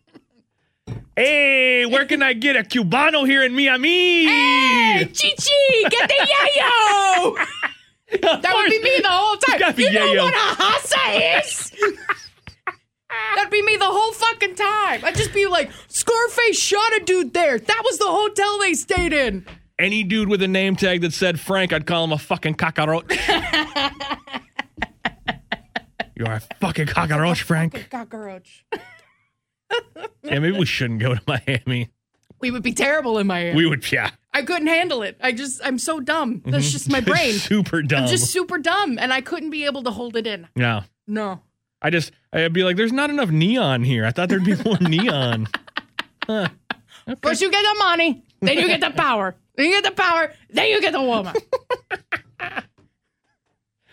Hey, where can I get a Cubano here in Miami? Hey, Chi-Chi, get the yayo. That would be me the whole time. gotta be You know yayo. what a hassa is? That'd be me the whole fucking time. I'd just be like, Scarface shot a dude there. That was the hotel they stayed in. Any dude with a name tag that said Frank, I'd call him a fucking cockroach. You are a fucking cockroach, Frank. Cockroach. Yeah, maybe we shouldn't go to Miami. We would be terrible in Miami. We would, yeah. I couldn't handle it. I just, I'm so dumb. That's just my brain. Super dumb. I'm just super dumb, and I couldn't be able to hold it in. No. No. I just, I'd be like, there's not enough neon here. I thought there'd be more neon. Huh. First you get the money, then you get the power. Then you get the power, then you get the woman.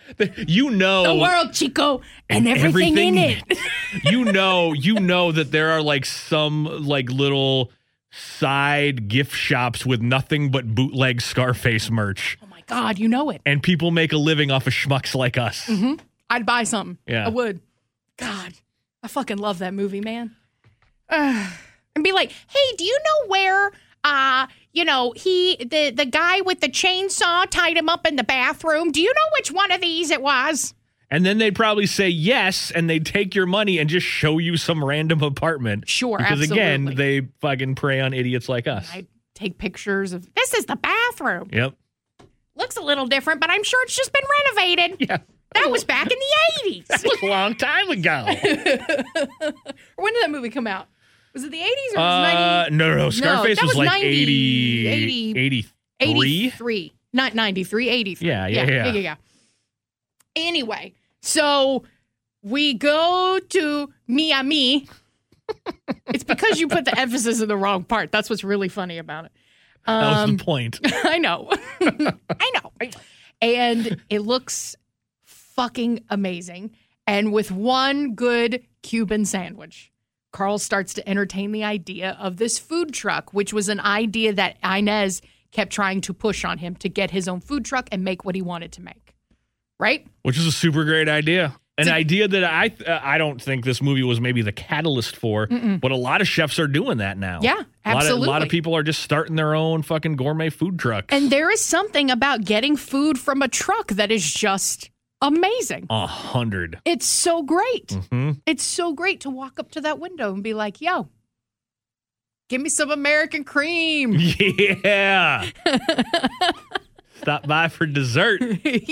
You know, The world, Chico, and everything, everything in it. you know, you know that there are like some like little side gift shops with nothing but bootleg Scarface merch. Oh my God, you know it. And people make a living off of schmucks like us. Mm-hmm. I'd buy something. Yeah. I would. God, I fucking love that movie, man. Uh, and be like, hey, do you know where, uh, you know, he, the, the guy with the chainsaw tied him up in the bathroom? Do you know which one of these it was? And then they'd probably say yes, and they'd take your money and just show you some random apartment. Sure, because absolutely. again, they fucking prey on idiots like us. I take pictures of, this is the bathroom. Yep. Looks a little different, but I'm sure it's just been renovated. Yeah. That was back in the eighties. That was a long time ago. When did that movie come out? Was it the eighties or was Uh, it ninety? no, no, no. Scarface that was, was like ninety, eighty, eighty, eighty-three? eighty-three. Not ninety-three, eighty-three. Yeah, yeah, yeah. yeah, yeah. Anyway, so we go to Miami. It's because you put the emphasis in the wrong part. That's what's really funny about it. That was Um, the point. I know. I know. And it looks fucking amazing. And with one good Cuban sandwich, Carl starts to entertain the idea of this food truck, which was an idea that Inez kept trying to push on him to get his own food truck and make what he wanted to make. Right? Which is a super great idea. An So- idea that I uh, I don't think this movie was maybe the catalyst for, Mm-mm. but a lot of chefs are doing that now. Yeah, A lot, of, absolutely. a lot of people are just starting their own fucking gourmet food trucks. And there is something about getting food from a truck that is just amazing. A hundred. It's so great. Mm-hmm. It's so great to walk up to that window and be like, yo, give me some American cream. Yeah. Stop by for dessert.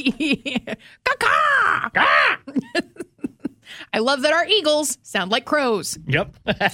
Caw-caw! I love that our eagles sound like crows. Yep.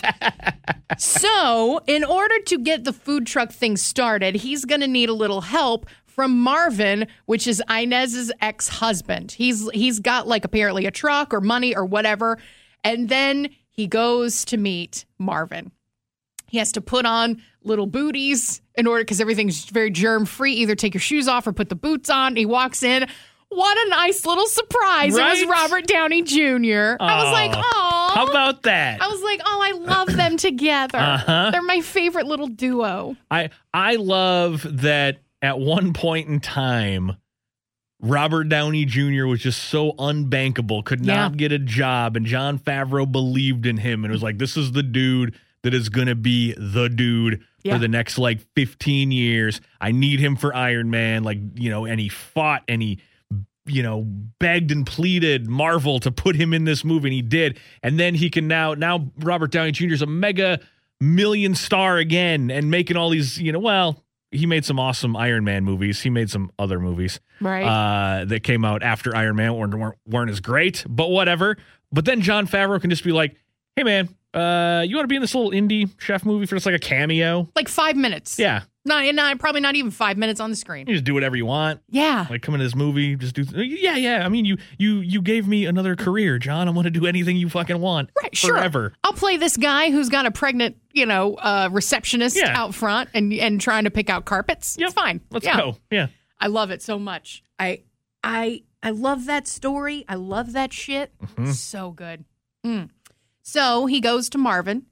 So, in order to get the food truck thing started, he's going to need a little help from Marvin, which is Inez's ex-husband. He's he's got like apparently a truck or money or whatever, and then he goes to meet Marvin. He has to put on little booties in order because everything's very germ-free. Either take your shoes off or put the boots on. He walks in. What a nice little surprise. Right? It was Robert Downey Junior I was like, oh. How about that? I was like, oh, I love them together. Uh-huh. They're my favorite little duo. I I love that at one point in time, Robert Downey Junior was just so unbankable, could not Yeah. get a job, and Jon Favreau believed in him and was like, this is the dude that is going to be the dude Yeah. for the next like fifteen years. I need him for Iron Man. Like, you know, and he fought and he, you know, begged and pleaded Marvel to put him in this movie, and he did. And then he can now, now Robert Downey Junior is a mega million star again and making all these, you know, well, he made some awesome Iron Man movies. He made some other movies Right. uh, that came out after Iron Man weren't, weren't, weren't as great, but whatever. But then Jon Favreau can just be like, hey, man, uh, you want to be in this little indie chef movie for just like a cameo? Like five minutes. Yeah. Not, not, probably not even five minutes on the screen. You just do whatever you want. Yeah. Like, come into this movie, just do. Yeah, yeah. I mean, you you you gave me another career, John. I'm going to do anything you fucking want. Right, sure. Forever. I'll play this guy who's got a pregnant, you know, uh, receptionist Yeah. out front and and trying to pick out carpets. Yep. It's fine. Let's Yeah. go. Yeah. I love it so much. I I I love that story. I love that shit. Mm-hmm. So good. Mm. So he goes to Marvin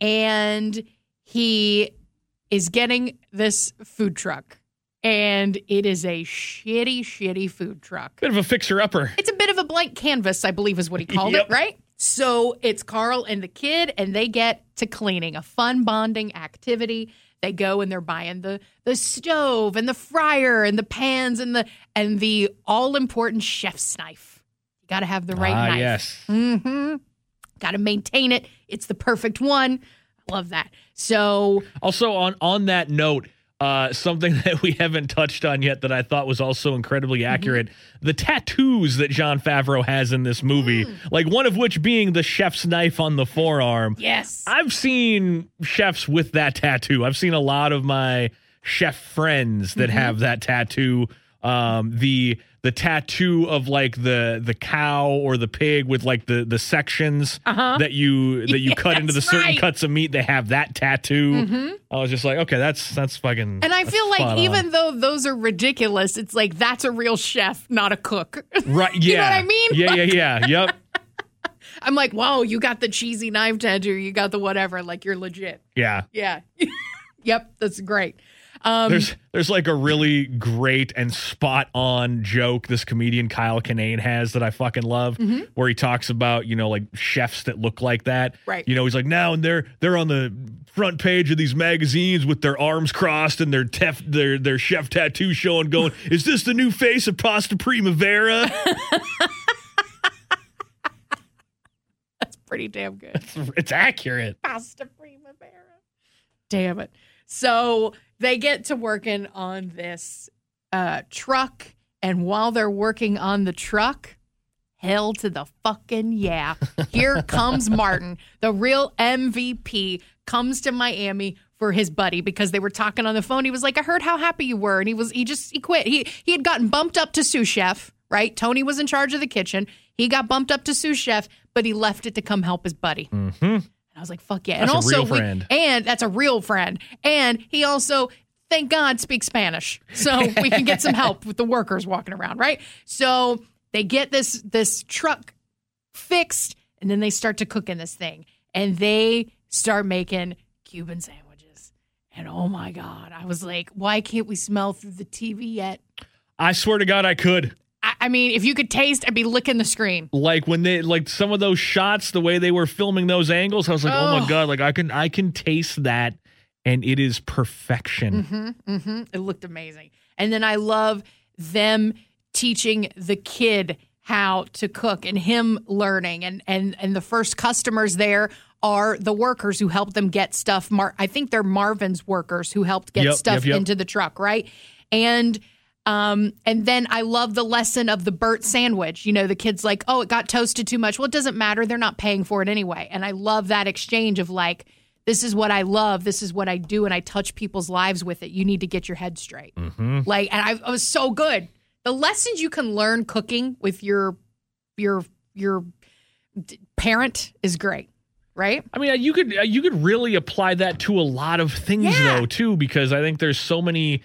and he is getting this food truck. And it is a shitty, shitty food truck. Bit of a fixer-upper. It's a bit of a blank canvas, I believe is what he called Yep. it, right? So it's Carl and the kid, and they get to cleaning, a fun bonding activity. They go and they're buying the the stove and the fryer and the pans and the and the all important chef's knife. You got to have the right ah, knife. yes. Mm-hmm. Got to maintain it. It's the perfect one. I love that. So Also, on on that note, uh, something that we haven't touched on yet that I thought was also incredibly accurate, Mm-hmm. the tattoos that Jon Favreau has in this movie, Mm. like one of which being the chef's knife on the forearm. yes, I've seen chefs with that tattoo. I've seen a lot of my chef friends that Mm-hmm. have that tattoo Um, the the tattoo of like the the cow or the pig with like the the sections Uh-huh. that you that you Yeah, cut into the that's certain right. cuts of meat. They have that tattoo. I was just like, okay, that's that's fucking. And I that's feel like spot even on. though those are ridiculous, it's like that's a real chef, not a cook. right, yeah, You know what I mean? Yeah, yeah, yeah, yep, I'm like, whoa, you got the cheesy knife tattoo, you got the whatever, like you're legit. yeah. Yeah. Yep, that's great. Um, There's there's like a really great and spot on joke this comedian Kyle Kinane has that I fucking love, Mm-hmm. where he talks about, you know, like chefs that look like that. Right. You know, he's like, now and they're they're on the front page of these magazines with their arms crossed and their tef, their their chef tattoo showing, going, is this the new face of Pasta Primavera? that's pretty damn good. It's accurate. Pasta Primavera. Damn it. So they get to working on this uh, truck, and while they're working on the truck, hell to the fucking yeah. Here comes Martin, the real M V P, comes to Miami for his buddy because they were talking on the phone. He was like, I heard how happy you were. And he was, he just, he quit. He, he had gotten bumped up to sous chef, right? Tony was in charge of the kitchen. He got bumped up to sous chef, but he left it to come help his buddy. Mm-hmm. And I was like, fuck yeah. That's and a also, real we- friend. and that's a real friend. And he also, thank God, speaks Spanish. So we can get some help with the workers walking around, right? So they get this this truck fixed, and then they start to cook in this thing. And they start making Cuban sandwiches. And oh my God, I was like, why can't we smell through the T V yet? I swear to God, I could. I, I mean, if you could taste, I'd be licking the screen. Like when they like some of those shots, the way they were filming those angles, I was like, oh, my Oh. God, like I can I can taste that, and it is perfection. Mm-hmm, mm-hmm. It looked amazing. And then I love them teaching the kid how to cook and him learning. And and and the first customers there are the workers who helped them get stuff. Mar- I think they're Marvin's workers who helped get Yep, stuff yep, yep. into the truck, right? And um, and then I love the lesson of the Burt sandwich. You know, the kid's like, oh, it got toasted too much. Well, it doesn't matter. They're not paying for it anyway. And I love that exchange of like, this is what I love. This is what I do. And I touch people's lives with it. You need to get your head straight. Mm-hmm. Like, and I, I was so good. The lessons you can learn cooking with your, your, your d- parent is great. Right? I mean, you could you could really apply that to a lot of things, Yeah. though, too, because I think there's so many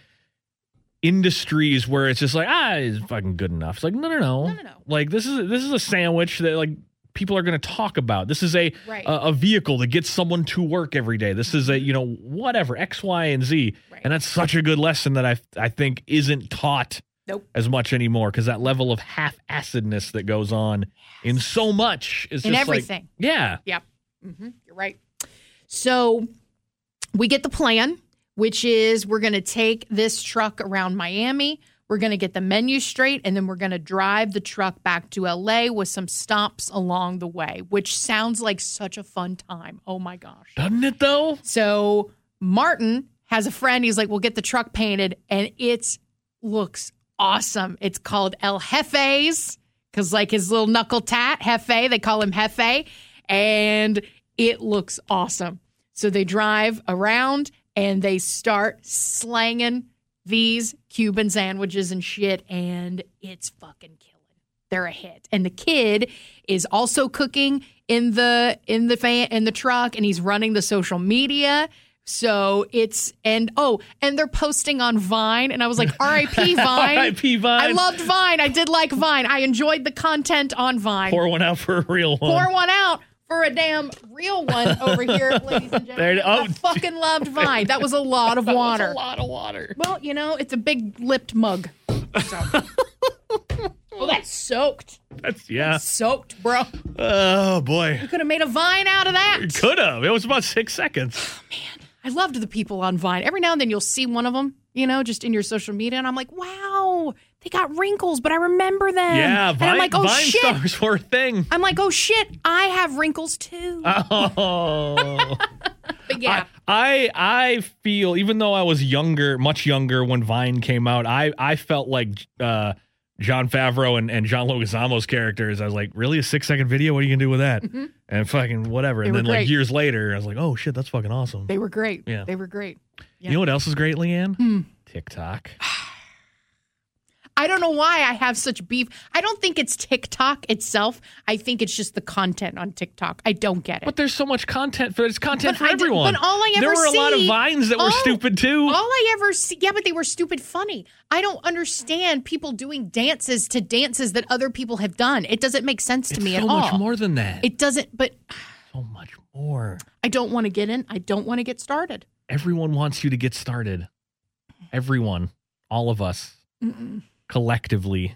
industries where it's just like, ah, it's fucking good enough. It's like, no, no, no, No, no, no. Like this is this is a sandwich that like people are going to talk about. This is a, Right. a a vehicle that gets someone to work every day. This is a you know whatever X, Y, and Z, Right. and that's such a good lesson that I I think isn't taught Nope. as much anymore, because that level of half-assedness that goes on in so much is In just everything. Like, yeah. Yep. Mm-hmm. You're right. So we get the plan, which is we're going to take this truck around Miami. We're going to get the menu straight, and then we're going to drive the truck back to L A with some stops along the way, which sounds like such a fun time. Oh, my gosh. Doesn't it, though? So Martin has a friend. He's like, we'll get the truck painted, and it looks awesome. It's called El Jefe's because, like, his little knuckle tat, Jefe, they call him Jefe, and it looks awesome. So they drive around, and they start slanging these Cuban sandwiches and shit, and it's fucking killing. They're a hit. And the kid is also cooking in the in the fan in the truck, and he's running the social media. So it's and oh, and they're posting on Vine, and I was like, R I P Vine. R I P Vine. I loved Vine. I did like Vine. I enjoyed the content on Vine. Pour one out for a real one. Pour one out for a damn real one over here, ladies and There gentlemen. it- oh. I fucking loved Vine. That was a lot of That was water. a lot of water. Well, you know, it's a big lipped mug. So. Oh, that's soaked. That's yeah. Soaked, bro. Oh boy, Could have made a Vine out of that. could have. It was about six seconds. I loved the people on Vine. Every now and then you'll see one of them, you know, just in your social media, and I'm like, wow, they got wrinkles, but I remember them. Yeah, and Vine, I'm like, oh Vine shit. stars were a thing. I'm like, oh shit, I have wrinkles too. Oh. but yeah, I I feel, even though I was younger, much younger when Vine came out, I I felt like uh, Jon Favreau and, and John Leguizamo's characters. I was like, really, a six second video? What are you gonna do with that? Mm-hmm. And fucking whatever. They and were then like great. years later, I was like, oh shit, that's fucking awesome. they were great. Yeah. They were great. You know what else is great, Leanne? Hmm. TikTok. I don't know why I have such beef. I don't think it's TikTok itself. I think it's just the content on TikTok. I don't get it. But there's so much content for there's content But for I did- everyone. but all I ever there were a lot of see- vines that were all- stupid too. All I ever see, yeah, but they were stupid funny. I don't understand people doing dances to dances that other people have done. It doesn't make sense to it's me so at all. much more than that. It doesn't, but so much more. I don't want to get in. I don't want to get started. Everyone wants you to get started. Everyone, all of us, Mm-mm. collectively.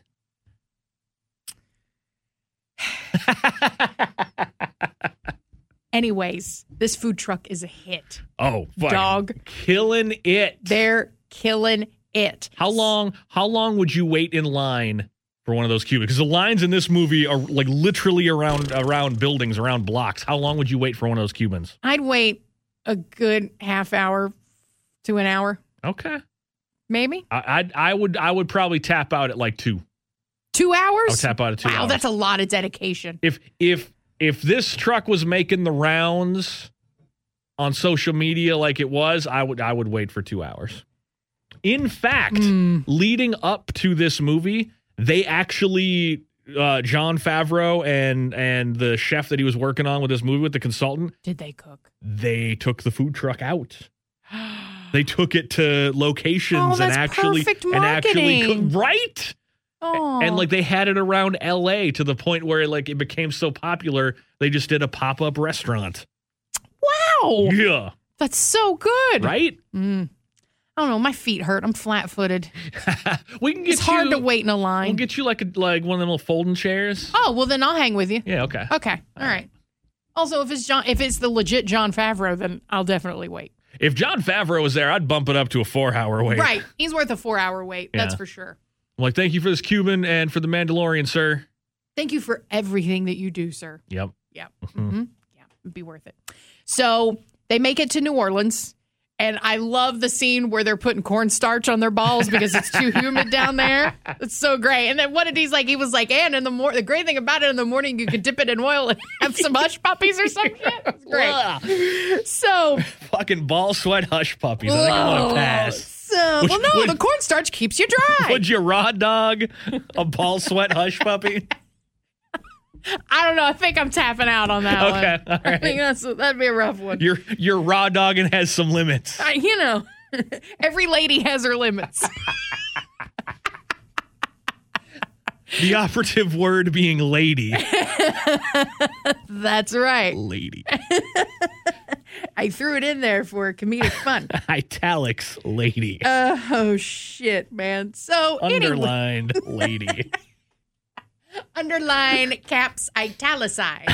Anyways, this food truck is a hit. Oh, fuck. Dog. Killing it. They're killing it. How long how long would you wait in line for one of those Cubans? Because the lines in this movie are like literally around around buildings, around blocks. How long would you wait for one of those Cubans? I'd wait a good half hour to an hour, Okay. maybe I I'd, I would I would probably tap out at like two. two hours. I'll tap out at two Wow, hours. that's a lot of dedication. If if if this truck was making the rounds on social media like it was, I would I would wait for two hours. In fact, Mm. leading up to this movie, they actually uh, Jon Favreau and and the chef that he was working on with this movie with the consultant, Did they cook? they took the food truck out. They took it to locations Oh, and that's actually perfect and actually marketing. cooked, right. Oh, And like they had it around L A to the point where like it became so popular, they just did a pop-up restaurant. wow, Yeah. that's so good. Right? Mm. I don't know. My feet hurt. I'm flat-footed. We can get It's hard you, to wait in a line. We'll get you like a like one of them little folding chairs. Oh, well, then I'll hang with you. Yeah, okay. Okay. All right. Also, if it's John, if it's the legit Jon Favreau, then I'll definitely wait. If Jon Favreau was there, I'd bump it up to a four-hour wait. Right. He's worth a four-hour wait. That's Yeah. for sure. I'm like, thank you for this Cuban and for the Mandalorian, sir. Thank you for everything that you do, sir. Yep. Yeah. Mm-hmm. Yeah. It'd be worth it. So they make it to New Orleans. And I love the scene where they're putting cornstarch on their balls because it's too humid down there. It's so great. And then what did he's like? He was like, and in the morning, the great thing about it in the morning, you could dip it in oil and have some hush puppies or some shit. It's great. So, Fucking ball sweat hush puppies. I think I want to pass. so Would- well, no, would- the cornstarch keeps you dry. Would you raw dog a ball sweat hush puppy? I don't know. I think I'm tapping out on that one. Okay, all I right. think that's that'd be a rough one. Your your raw dogging has some limits. I, you know, every lady has her limits. The operative word being lady. That's right. Lady. I threw it in there for comedic fun. Italics lady. Uh, oh shit, man. So anyway, Underlined lady. underline caps italicized.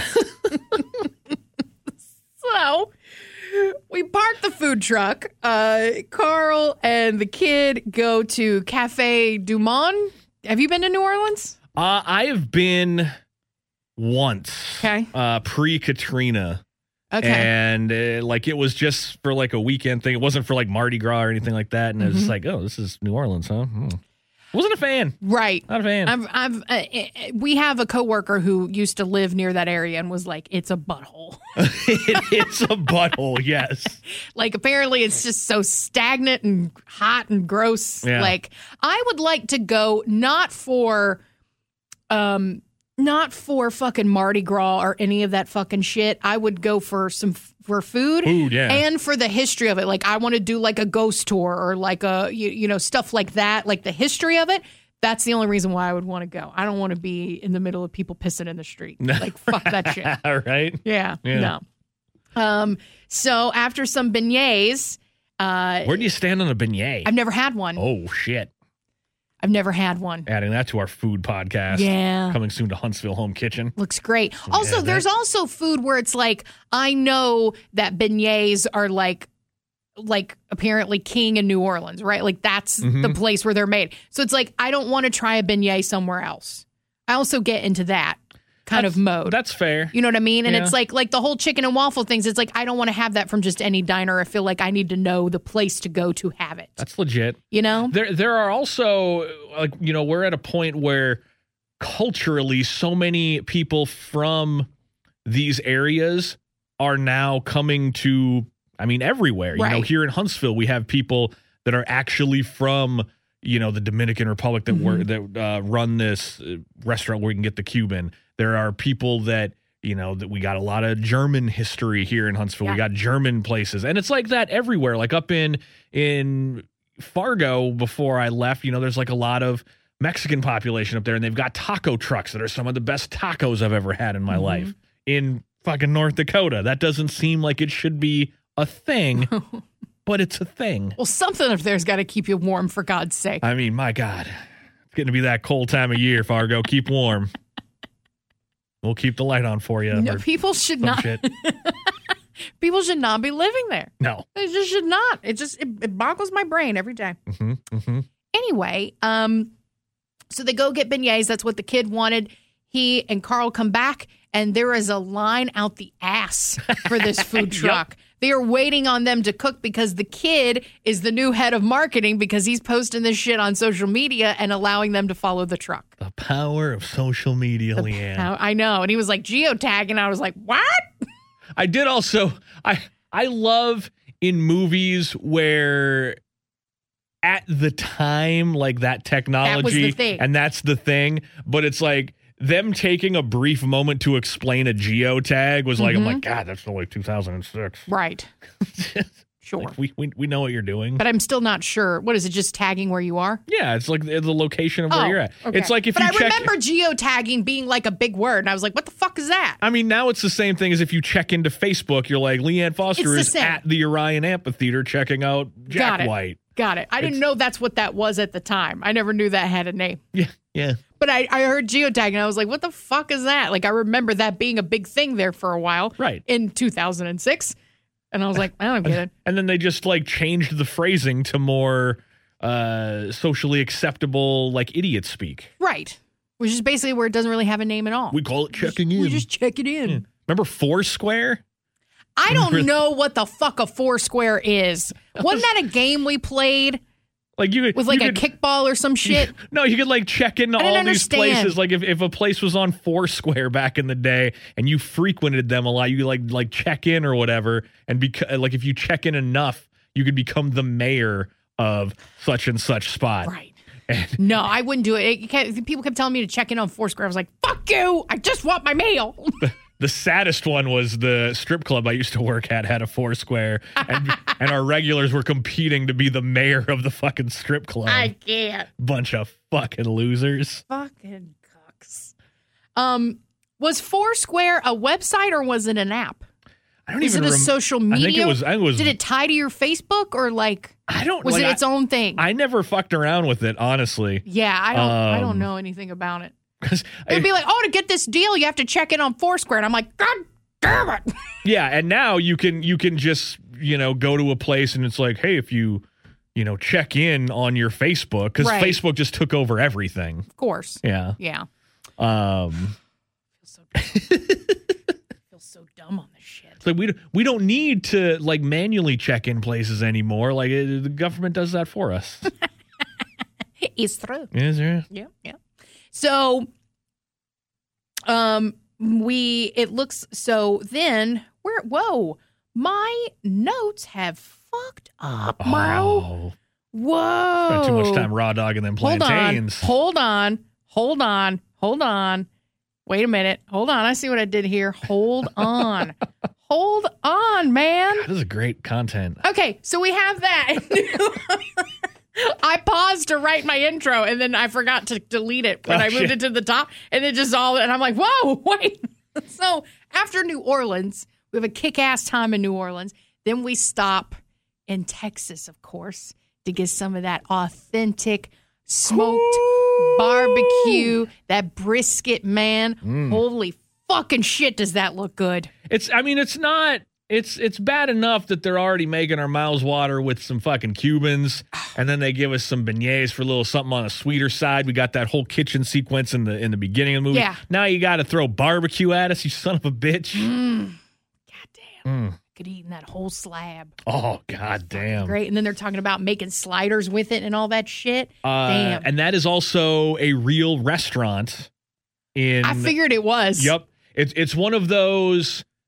So we park the food truck. Uh, Carl and the kid go to Cafe Du Monde. Have you been to New Orleans? Uh, I have been once. Okay. Uh, pre-Katrina. Okay. And uh, like it was just for like a weekend thing. It wasn't for like Mardi Gras or anything like that. And it was Mm-hmm. just like, oh, this is New Orleans, huh? Hmm. Wasn't a fan. Right. Not a fan. I've, I've, uh, uh, we have a coworker who used to live near that area and was like, it's a butthole. it, it's a butthole, yes. Like, apparently it's just so stagnant and hot and gross. Yeah. Like, I would like to go not for, um, not for fucking Mardi Gras or any of that fucking shit. I would go for some for food, Food, yeah. and for the history of it. Like, I want to do like a ghost tour or like a you, you know stuff like that. Like the history of it. That's the only reason why I would want to go. I don't want to be in the middle of people pissing in the street. Like, fuck that shit. All right. Yeah, Yeah. no. Um. So after some beignets, uh, Where do you stand on a beignet? I've never had one. oh, shit. I've never had one. Adding that to our food podcast. Yeah. Coming soon to Huntsville Home Kitchen. Looks great. Also, that- there's also food where it's like, I know that beignets are like, like apparently king in New Orleans, right? Like that's Mm-hmm. the place where they're made. So it's like, I don't want to try a beignet somewhere else. I also get into that kind That's- of mode. That's fair. You know what I mean? And Yeah. it's like like the whole chicken and waffle things. It's like I don't want to have that from just any diner. I feel like I need to know the place to go to have it. That's legit. You know? There, there are also like you know we're at a point where culturally so many people from these areas are now coming to. I mean, everywhere. You know, Right. here in Huntsville, we have people that are actually from you know, the Dominican Republic that were that uh, run this uh, restaurant where we can get the Cuban. There are people that, you know, that we got a lot of German history here in Huntsville. Yeah. We got German places, and it's like that everywhere. Like up in in Fargo before I left, you know, there's like a lot of Mexican population up there, and they've got taco trucks that are some of the best tacos I've ever had in my mm-hmm. life. In fucking North Dakota, that doesn't seem like it should be a thing, but it's a thing. Well, something up there's got to keep you warm, for God's sake. I mean, my God, it's getting to be that cold time of year, Fargo. Keep warm. We'll keep the light on for you. No, people should not. People should not be living there. No, they just should not. It just it, it boggles my brain every day. Mm-hmm, mm-hmm. Anyway, um, so they go get beignets. That's what the kid wanted. He and Carl come back, and there is a line out the ass for this food truck. Yep. They are waiting on them to cook because the kid is the new head of marketing because he's posting this shit on social media and allowing them to follow the truck. The power of social media, the Leanne. Pow- I know. And he was like, geotagging. I was like, what? I did also, I I love in movies where at the time, like that technology, that was the thing. And that's the thing, but it's like, them taking a brief moment to explain a geotag was like, mm-hmm. I'm like, God, that's only two thousand six. Right. Sure. Like we, we we know what you're doing. But I'm still not sure. What is it, just tagging where you are? Yeah, it's like the location of where oh, you're at. Okay. It's like if but you I check. remember geotagging being like a big word, and I was like, what the fuck is that? I mean, now it's the same thing as if you check into Facebook, you're like, Leanne Foster is same. at the Orion Amphitheater checking out Jack Got it. White. Got it. I It's- didn't know that's what that was at the time. I never knew that had a name. Yeah, yeah. But I, I heard geotag, and I was like, what the fuck is that? Like, I remember that being a big thing there for a while. Right. In two thousand six. And I was like, I don't get it. And then they just like changed the phrasing to more uh, socially acceptable, like idiot speak. Right. Which is basically where it doesn't really have a name at all. We call it checking we in. We just check it in. Yeah. Remember Foursquare? I don't know what the fuck a Foursquare is. Wasn't that a game we played? Like you could, with like you a could, kickball or some shit? No, you could like check into I didn't all understand. these places. Like if, if a place was on Foursquare back in the day and you frequented them a lot, you could like like check in or whatever. And beca- like if you check in enough, you could become the mayor of such and such spot. Right. And no, I wouldn't do it. it kept, people kept telling me to check in on Foursquare. I was like, fuck you. I just want my mail. The saddest one was the strip club I used to work at had a Foursquare, and and our regulars were competing to be the mayor of the fucking strip club. I can't. Bunch of fucking losers. Fucking cucks. Um, was Foursquare a website or was it an app? I don't was even it a rem- social media? I think it was. I was. Did it tie to your Facebook or like? I don't. Was like, it its I, own thing? I never fucked around with it, honestly. Yeah, I don't. Um, I don't Um, know anything about it. It'd It'd be like, oh, to get this deal, you have to check in on Foursquare, and I'm like, God damn it! Yeah, and now you can you can just you know go to a place and it's like, hey, if you you know check in on your Facebook because Right. Facebook just took over everything. Of course. Yeah. Yeah. Um. I feel so dumb. I feel so dumb on this shit. It's like we we don't need to like manually check in places anymore. Like it, the government does that for us. It's true. Is there? Yeah, yeah. So, um, we it looks so then where whoa, my notes have fucked up, Mo. Oh, Whoa, spent too much time raw dogging them Hold on, plantains. hold on, hold on, hold on. Wait a minute, hold on. I see what I did here. Hold on, hold on, man. This is great content. Okay, so we have that. I paused to write my intro, and then I forgot to delete it when Oh, I moved shit. it to the top, and it just all, and I'm like, whoa, wait. So after New Orleans, we have a kick-ass time in New Orleans. Then we stop in Texas, of course, to get some of that authentic smoked barbecue, that brisket, man. Mm. Holy fucking shit, does that look good. It's. I mean, it's not. It's it's bad enough that they're already making our mouths water with some fucking Cubans, and then they give us some beignets for a little something on the sweeter side. We got that whole kitchen sequence in the in the beginning of the movie. Yeah. Now you got to throw barbecue at us, you son of a bitch. Mm. God damn. Mm. I could eat in that whole slab. Oh god damn. Great. And then they're talking about making sliders with it and all that shit. Uh, Damn. And that is also a real restaurant. In I figured it was. Yep. It's it's one of those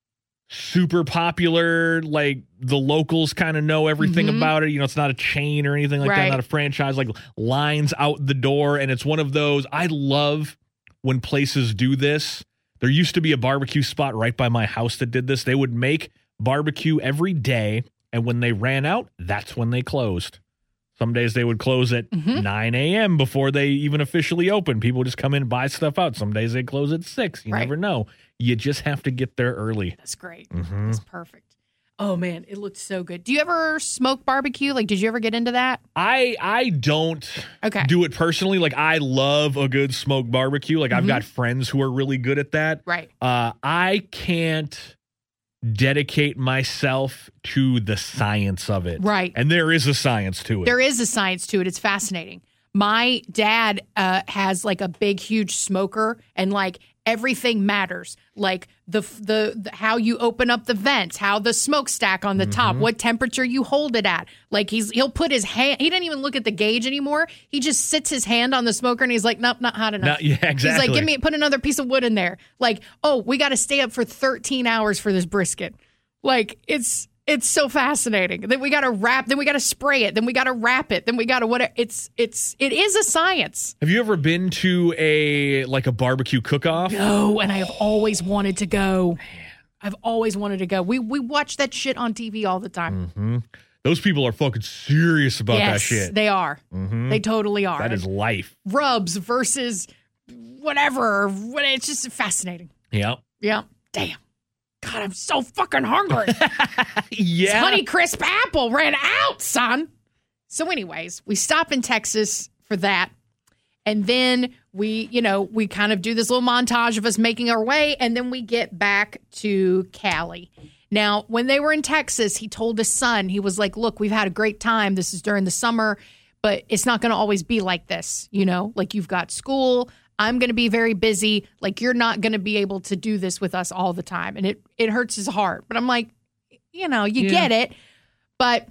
super popular. Like the locals kind of know everything Mhm. about it. You know, it's not a chain or anything like Right. that, not a franchise, like lines out the door. And it's one of those, I love when places do this. There used to be a barbecue spot right by my house that did this. They would make barbecue every day. And when they ran out, that's when they closed. Some days they would close at Mhm. nine a.m. before they even officially open. People just come in and buy stuff out. Some days they close at six. You Right. never know. You just have to get there early. That's great. Mhm. That's perfect. Oh man, it looks so good. Do you ever smoke barbecue? Like, did you ever get into that? I I don't Okay. do it personally. Like I love a good smoked barbecue. Like I've Mhm. got friends who are really good at that. Right. Uh, I can't dedicate myself to the science of it. Right. And there is a science to it. There is a science to it. It's fascinating. My dad uh, has like a big, huge smoker, and like everything matters. Like the, the the how you open up the vents, how the smokestack on the top, what temperature you hold it at. Like he's he'll put his hand. He doesn't even look at the gauge anymore. He just sits his hand on the smoker and he's like, nope, not hot enough. Not- yeah, exactly. He's like, give me put another piece of wood in there. Like, oh, we got to stay up for thirteen hours for this brisket. Like it's. It's so fascinating. Then we got to wrap. Then we got to spray it. Then we got to wrap it. Then we got to what? It's it's it is a science. Have you ever been to a like a barbecue cook-off? No, and I have always wanted to go. I've always wanted to go. We we watch that shit on T V all the time. Mm-hmm. Those people are fucking serious about yes, that shit. they are. Mhm. They totally are. That is life. rubs versus whatever. What- It's just fascinating. Yeah. Yeah. Damn. God, I'm so fucking hungry. Yeah. Honey Crisp apple ran out, son. So, anyways, we stop in Texas for that. And then we, you know, we kind of do this little montage of us making our way. And then we get back to Cali. Now, when they were in Texas, he told his son, he was like, look, we've had a great time. This is during the summer, but it's not going to always be like this. You know, like you've got school. I'm going to be very busy. Like, you're not going to be able to do this with us all the time. And it, it hurts his heart. But I'm like, you know, you Yeah. get it. But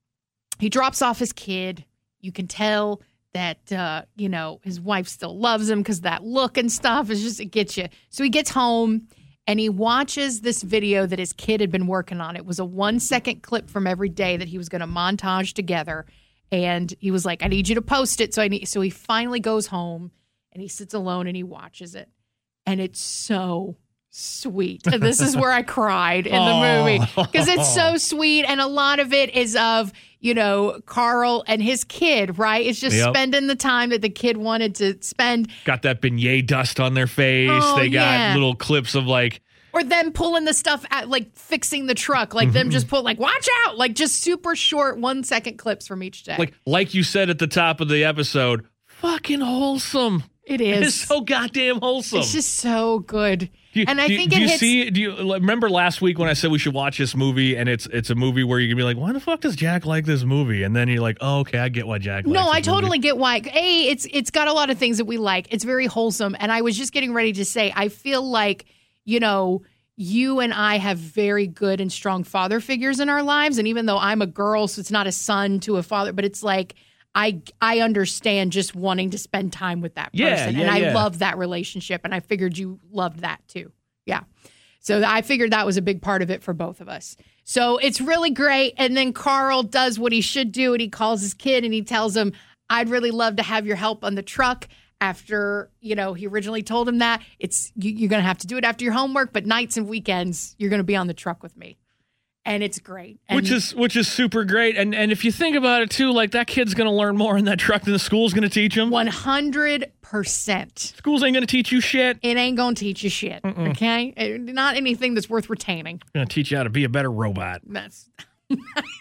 he drops off his kid. You can tell that, uh, you know, his wife still loves him because that look and stuff is just, it gets you. So he gets home and he watches this video that his kid had been working on. It was a one second clip from every day that he was going to montage together. And he was like, I need you to post it. So I need, so he finally goes home. And he sits alone and he watches it. And it's so sweet. And this is where I cried in the movie. Because it's so sweet. And a lot of it is of, you know, Carl and his kid, right? It's just Yep. spending the time that the kid wanted to spend. Got that beignet dust on their face. Oh, they got yeah. little clips of like, Or them pulling the stuff at, like, fixing the truck. Like, them just pull, like, watch out. Like, just super short one second clips from each day. like, like you said at the top of the episode, fucking wholesome. it is. It's so goddamn wholesome. It's just so good. Do you- and I do you- think do it you hits. see? Do you like, remember last week when I said we should watch this movie, and it's it's a movie where you can be like, why the fuck does Jack like this movie? And then you're like, oh, okay, I get why Jack. No, likes I this movie. totally get why. A, it's it's got a lot of things that we like. It's very wholesome, and I was just getting ready to say, I feel like, you know, you and I have very good and strong father figures in our lives, and even though I'm a girl, so it's not a son to a father, but it's like I I understand just wanting to spend time with that person, Yeah, yeah, and I yeah. love that relationship, and I figured you loved that too. Yeah. So I figured that was a big part of it for both of us. So it's really great. And then Carl does what he should do, and he calls his kid and he tells him, I'd really love to have your help on the truck. After, you know, he originally told him that it's you, you're going to have to do it after your homework, but nights and weekends, you're going to be on the truck with me. And it's great. And Which is which is super great. And and if you think about it too, like that kid's gonna learn more in that truck than the school's gonna teach him. one hundred percent. Schools ain't gonna teach you shit. It ain't going to teach you shit. Okay? Uh, Not anything that's worth retaining. Gonna teach you how to be a better robot. That's look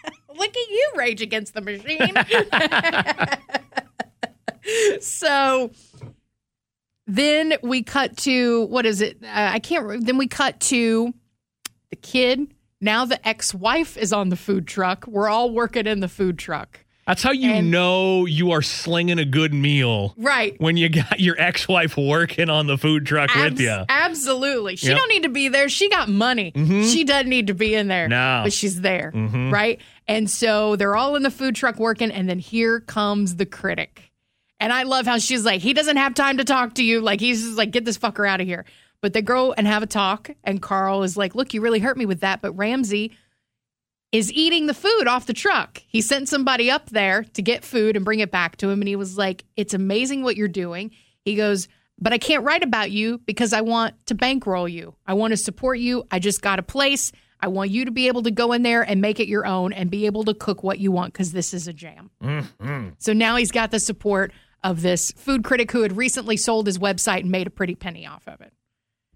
at you, Rage Against the Machine. So then we cut to what is it? Uh, I can't. re- Then we cut to the kid. Now the ex-wife is on the food truck. We're all working in the food truck. That's how you And- know you are slinging a good meal. Right. When you got your ex-wife working on the food truck with Abs- you. Absolutely. She Yep. don't need to be there. She got money. She doesn't need to be in there. No. But she's there. Right? And so they're all in the food truck working, and then here comes the critic. And I love how she's like, he doesn't have time to talk to you. Like, he's just like, get this fucker out of here. But they go and have a talk, and Carl is like, look, you really hurt me with that. But Ramsey is eating the food off the truck. He sent somebody up there to get food and bring it back to him. And he was like, it's amazing what you're doing. He goes, but I can't write about you because I want to bankroll you. I want to support you. I just got a place. I want you to be able to go in there and make it your own and be able to cook what you want because this is a jam. Mm-hmm. So now he's got the support of this food critic who had recently sold his website and made a pretty penny off of it.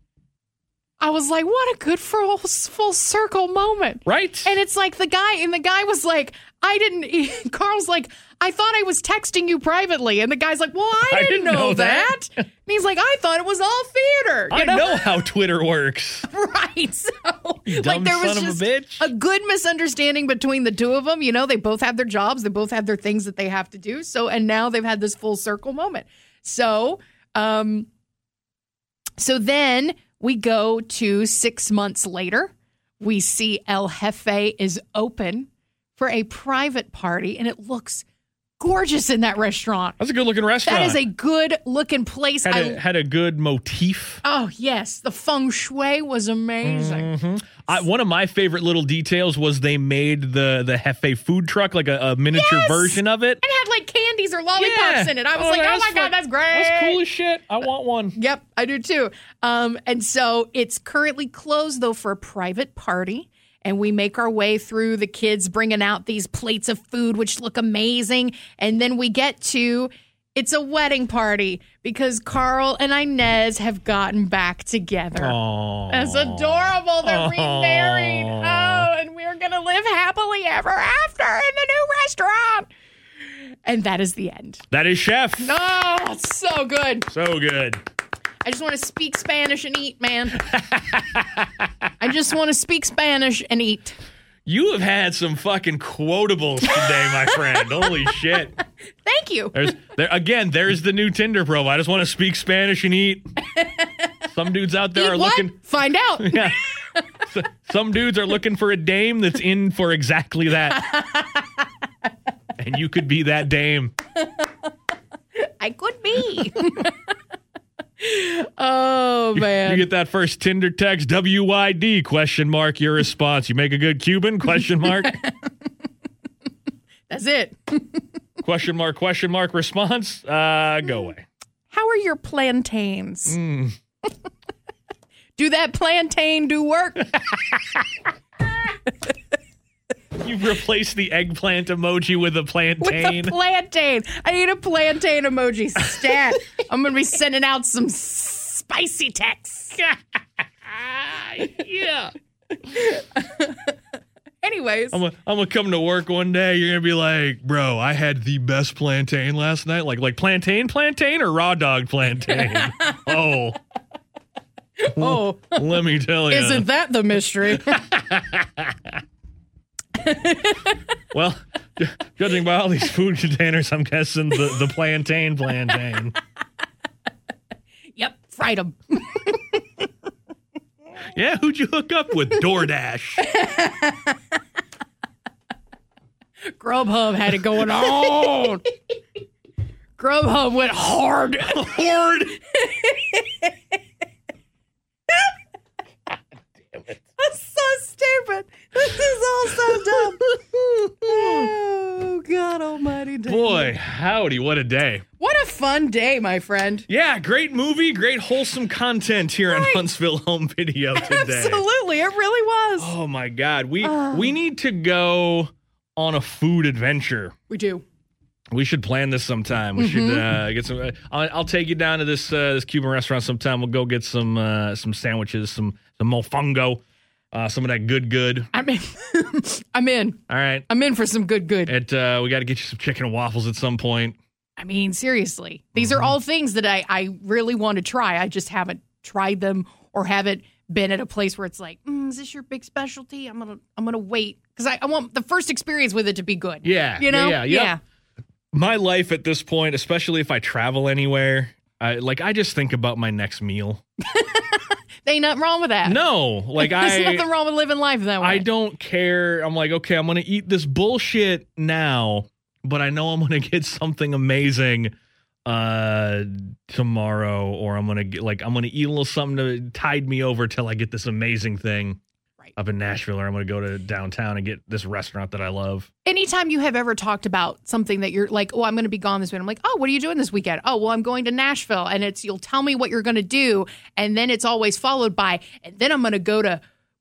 I was like, what a good full, full circle moment. Right. And it's like the guy, and the guy was like, I didn't, Carl's like, I thought I was texting you privately. And the guy's like, well, I didn't, I didn't know, know that. that. And he's like, I thought it was all theater. You I know? know how Twitter works. Right. So, you like, dumb there was son just of a bitch. a good misunderstanding between the two of them. You know, they both have their jobs. They both have their things that they have to do. So, and now they've had this full circle moment. So, um, so then we go to six months later. We see El Jefe is open for a private party, and it looks gorgeous in that restaurant. That's a good-looking restaurant. That is a good-looking place. Had I, a, had a good motif. Oh, yes. The feng shui was amazing. Mm-hmm. I, one of my favorite little details was they made the, the Jefe food truck, like a, a miniature yes! version of it. And had, like, candies or lollipops yeah. in it. I was oh, like, oh, my like, God, that's great. That's cool as shit. I want one. Yep, I do, too. Um, and so it's currently closed, though, for a private party. And we make our way through the kids bringing out these plates of food, which look amazing. And then we get to, it's a wedding party because Carl and Inez have gotten back together. Aww. That's adorable. They're Aww. remarried. Oh, and we're going to live happily ever after in the new restaurant. And that is the end. That is Chef. Oh, it's so good. So good. I just want to speak Spanish and eat, man. I just want to speak Spanish and eat. You have had some fucking quotables today, my friend. Holy shit. Thank you. There's there again, there's the new Tinder profile. I just want to speak Spanish and eat. Some dudes out there eat are what? looking. Find out. Yeah. So, some dudes are looking for a dame that's in for exactly that. And you could be that dame. I could be. Oh, man. You get that first Tinder text, W Y D, question mark, your response. You make a good Cuban, question mark. That's it. Question mark, question mark, response. Uh, go away. How are your plantains? Mm. Do that plantain do work? You've replaced the eggplant emoji with a plantain. With a plantain. I need a plantain emoji stat. I'm going to be sending out some spicy texts. Yeah. Anyways. I'm going to come to work one day. You're going to be like, bro, I had the best plantain last night. Like, like plantain plantain or raw dog plantain? Oh. Oh. Let me tell you. Isn't that the mystery? Well, judging by all these food containers, I'm guessing the, the plantain plantain. Yep, fried them. Yeah, who'd you hook up with? DoorDash. Grubhub had it going on. Grubhub went hard. Hard. That's so stupid. This is all so dumb. Oh, God almighty. Damn. Boy, howdy, what a day. What a fun day, my friend. Yeah, great movie, great wholesome content here right. on Huntsville Home Video today. Absolutely, it really was. Oh, my God. We, uh, we need to go on a food adventure. We do. We should plan this sometime. We mm-hmm. should uh, get some. Uh, I'll, I'll take you down to this uh, this Cuban restaurant sometime. We'll go get some uh, some sandwiches, some some mofongo, uh, some of that good good. I'm in. I'm in. All right, I'm in for some good good. At uh, we got to get you some chicken and waffles at some point. I mean, seriously, these mm-hmm. are all things that I I really want to try. I just haven't tried them or haven't been at a place where it's like, mm, is this your big specialty? I'm gonna I'm gonna wait because I, I want the first experience with it to be good. Yeah, you know, yeah, yeah. yeah. My life at this point, especially if I travel anywhere, I, like I just think about my next meal. There ain't nothing wrong with that. No, like There's I, nothing wrong with living life that way. I don't care. I'm like, okay, I'm gonna eat this bullshit now, but I know I'm gonna get something amazing uh, tomorrow, or I'm gonna get, like I'm gonna eat a little something to tide me over till I get this amazing thing Right. up in Nashville, or I'm gonna go to downtown and get this restaurant that I love. Anytime you have ever talked about something that you're like, oh, I'm going to be gone this weekend. I'm like, oh, what are you doing this weekend? Oh, well, I'm going to Nashville. And it's, you'll tell me what you're going to do. And then it's always followed by, and then I'm going to go to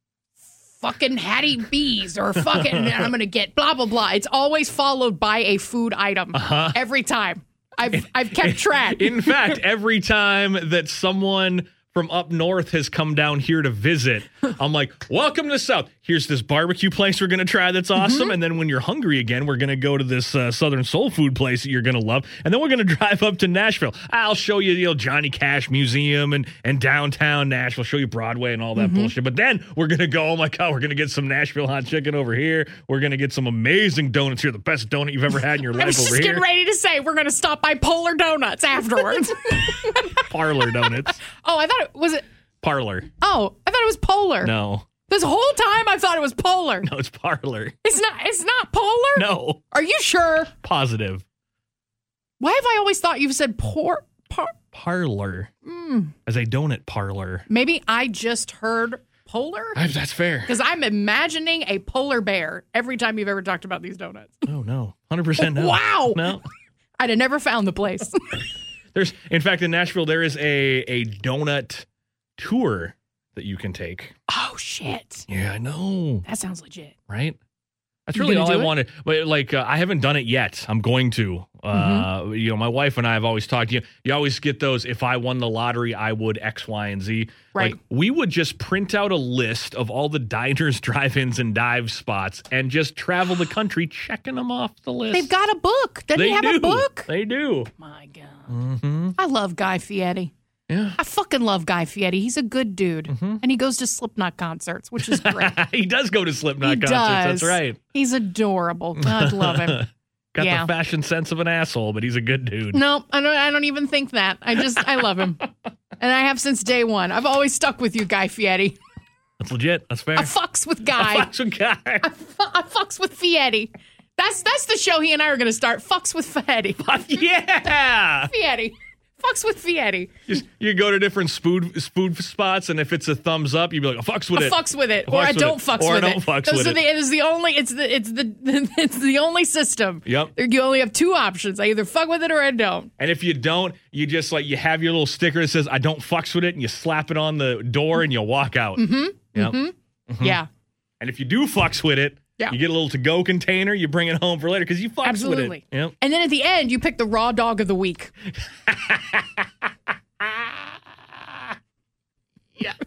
fucking Hattie B's or fucking, and I'm going to get blah, blah, blah. It's always followed by a food item Uh-huh. every time. I've, I've kept track. In fact, every time that someone from up north has come down here to visit, I'm like, welcome to the South. Here's this barbecue place we're going to try that's awesome. Mm-hmm. And then when you're hungry again, we're going to go to this uh, Southern soul food place that you're going to love. And then we're going to drive up to Nashville. I'll show you the you know, Johnny Cash Museum and, and downtown Nashville, show you Broadway and all that Mm-hmm. bullshit. But then we're going to go, oh my God, we're going to get some Nashville hot chicken over here. We're going to get some amazing donuts here, the best donut you've ever had in your I life was over just here. getting ready to say, we're going to stop by Polar Donuts afterwards. Parlor Donuts. Oh, I thought it was it. Parlor. Oh, I thought it was Polar. No. This whole time I thought it was Polar. No, it's Parlor. It's not. It's not Polar. No. Are you sure? Positive. Why have I always thought you said por? Par- Parlor. Mm. As a donut parlor. Maybe I just heard Polar I, that's fair. because I'm imagining a polar bear every time you've ever talked about these donuts. Oh, no. one hundred percent no. Wow. No. I'd have never found the place. There's, in fact, in Nashville, there is a, a donut tour that you can take. Oh shit! Yeah, I know. That sounds legit. Right? That's You really gonna all I do it? wanted. But like, uh, I haven't done it yet. I'm going to. Uh, Mm-hmm. You know, my wife and I have always talked. You, you always get those. If I won the lottery, I would X, Y, and Z. Right. Like, we would just print out a list of all the diners, drive-ins, and dive spots, and just travel the country checking them off the list. They've got a book. Doesn't They he have do. a book? They do. My God, Mm-hmm. I love Guy Fieri. Yeah. I fucking love Guy Fieri. He's a good dude, Mm-hmm. and he goes to Slipknot concerts, which is great. He does go to Slipknot He concerts. does. That's right. He's adorable. I love him. Got Yeah. the fashion sense of an asshole, but he's a good dude. No, I don't. I don't even think that. I just I love him, and I have since day one. I've always stuck with you, Guy Fieri. That's legit. That's fair. I fucks with Guy. Fucks with guy. I, fu- I fucks with Fieri. That's that's the show he and I are going to start. Fucks with Fieri. Yeah. Fieri. Fucks with Fieri. Just you go to different food food spots, and if it's a thumbs up, you'd be like, "Oh, fucks with I it." fucks with it, I or fucks I with don't it. fucks Or I with don't it. fucks Those with are it. the, it is the only. It's the it's the it's the only system. Yep. You only have two options. I either fuck with it or I don't. And if you don't, you just like you have your little sticker that says "I don't fucks with it," and you slap it on the door, and you walk out. Mm-hmm. Yep. Mm-hmm. Yeah. And if you do fucks with it, Yeah. you get a little to-go container. You bring it home for later because you fucks Absolutely. with it. Yep. And then at the end, you pick the raw dog of the week. Yes.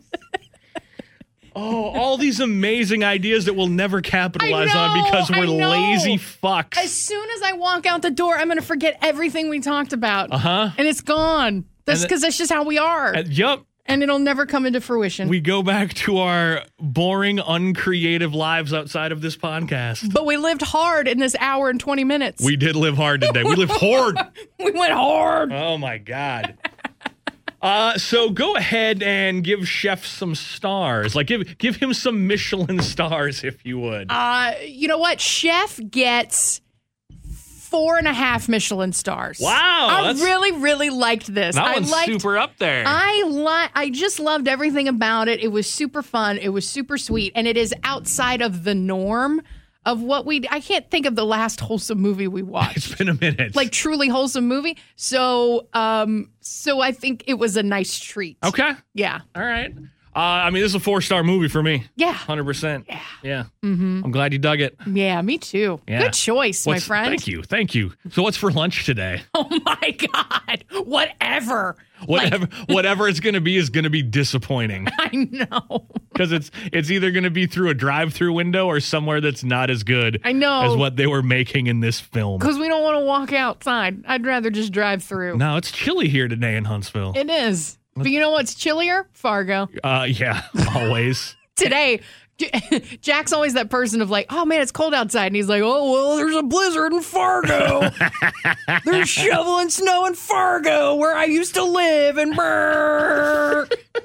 Oh, all these amazing ideas that we'll never capitalize I on know, because we're I know. lazy fucks. As soon as I walk out the door, I'm going to forget everything we talked about. Uh-huh. And it's gone. That's And because that's just how we are. Uh, yep. And it'll never come into fruition. We go back to our boring, uncreative lives outside of this podcast. but we lived hard in this hour and twenty minutes. We did live hard today. We lived hard. we went hard. Oh, my God. Uh, so go ahead and give Chef some stars. Like, give give him some Michelin stars, if you would. Uh, you know what? Chef gets four and a half Michelin stars. Wow, I that's- really, really liked this. that I one's liked, super up there. I li- I just loved everything about it. It was super fun. It was super sweet. And it is outside of the norm of what we... I can't think of the last wholesome movie we watched. It's been a minute. Like, truly wholesome movie. So, um, so I think it was a nice treat. Okay. Yeah. All right. Uh, I mean, this is a four-star movie for me. Yeah. one hundred percent. Yeah. Yeah. Mm-hmm. I'm glad you dug it. Yeah, me too. Yeah. Good choice, my What's- friend. Thank you. Thank you. So what's for lunch today? Oh my God. Whatever. Whatever whatever it's going to be is going to be disappointing I know. because it's it's either going to be through a drive-through window or somewhere that's not as good I know. as what they were making in this film. Because we don't want to walk outside. I'd rather just drive through. No, it's chilly here today in Huntsville. It is. But you know what's chillier? Fargo. Uh, yeah, always. Today, J- Jack's always that person of like, oh man, it's cold outside. And he's like, oh, well, there's a blizzard in Fargo. They're shoveling snow in Fargo where I used to live. And brrr.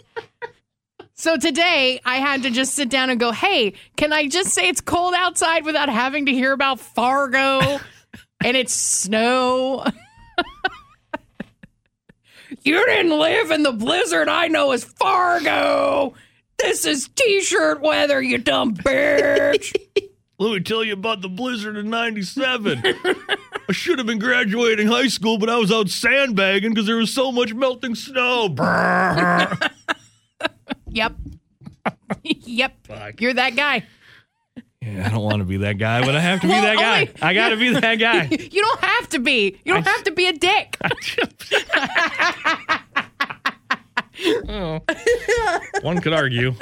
So today, I had to just sit down and go, hey, can I just say it's cold outside without having to hear about Fargo and it's snow? You didn't live in the blizzard I know as Fargo. This is T-shirt weather, you dumb bitch. Let me tell you about the blizzard of ninety-seven. I should have been graduating high school, but I was out sandbagging because there was so much melting snow. Yep. Yep. Fuck. You're that guy. Yeah, I don't want to be that guy, but I have to be Well, that guy. only- I got to be that guy. You don't have to be. You don't I- have to be a dick. Oh. One could argue.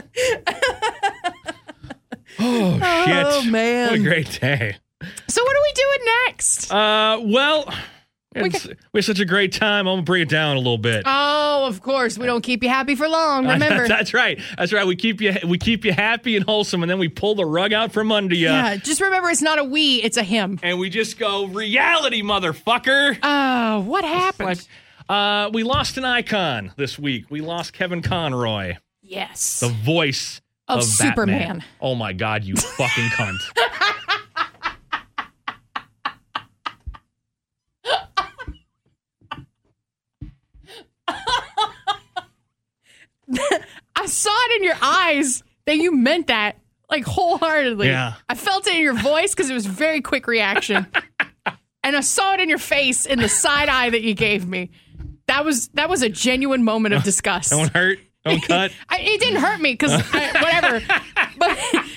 Oh, shit. Oh, man. What a great day. So what are we doing next? Uh, well, We it's, we had such a great time. I'm going to bring it down a little bit. Oh, of course. We don't keep you happy for long. Remember. That's right. That's right. We keep you we keep you happy and wholesome, and then we pull the rug out from under you. Yeah, just remember it's not a we, it's a him. And we just go, reality, motherfucker. Oh, what happened? Uh, we lost an icon this week. We lost Kevin Conroy, Yes. the voice Of of, Superman. Batman. Oh my God, you fucking cunt. I saw it in your eyes that you meant that, like, wholeheartedly. Yeah. I felt it in your voice because it was a very quick reaction. And I saw it in your face in the side eye that you gave me. That was that was a genuine moment of disgust. Don't hurt. Don't cut. I, it didn't hurt me because whatever. But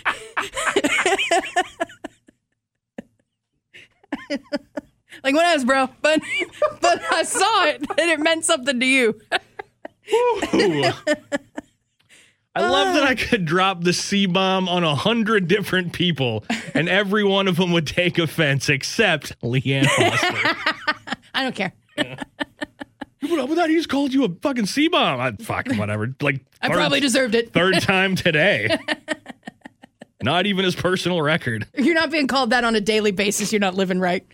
like what else, bro? But but I saw it and it meant something to you. Ooh. I love that I could drop the C-bomb on a hundred different people, and every one of them would take offense except Leanne Foster. I don't care. What up with that? He just called you a fucking C-bomb. I, fuck, whatever. Like I third- probably deserved it. Third time today. Not even his personal record. If you're not being called that on a daily basis, you're not living right.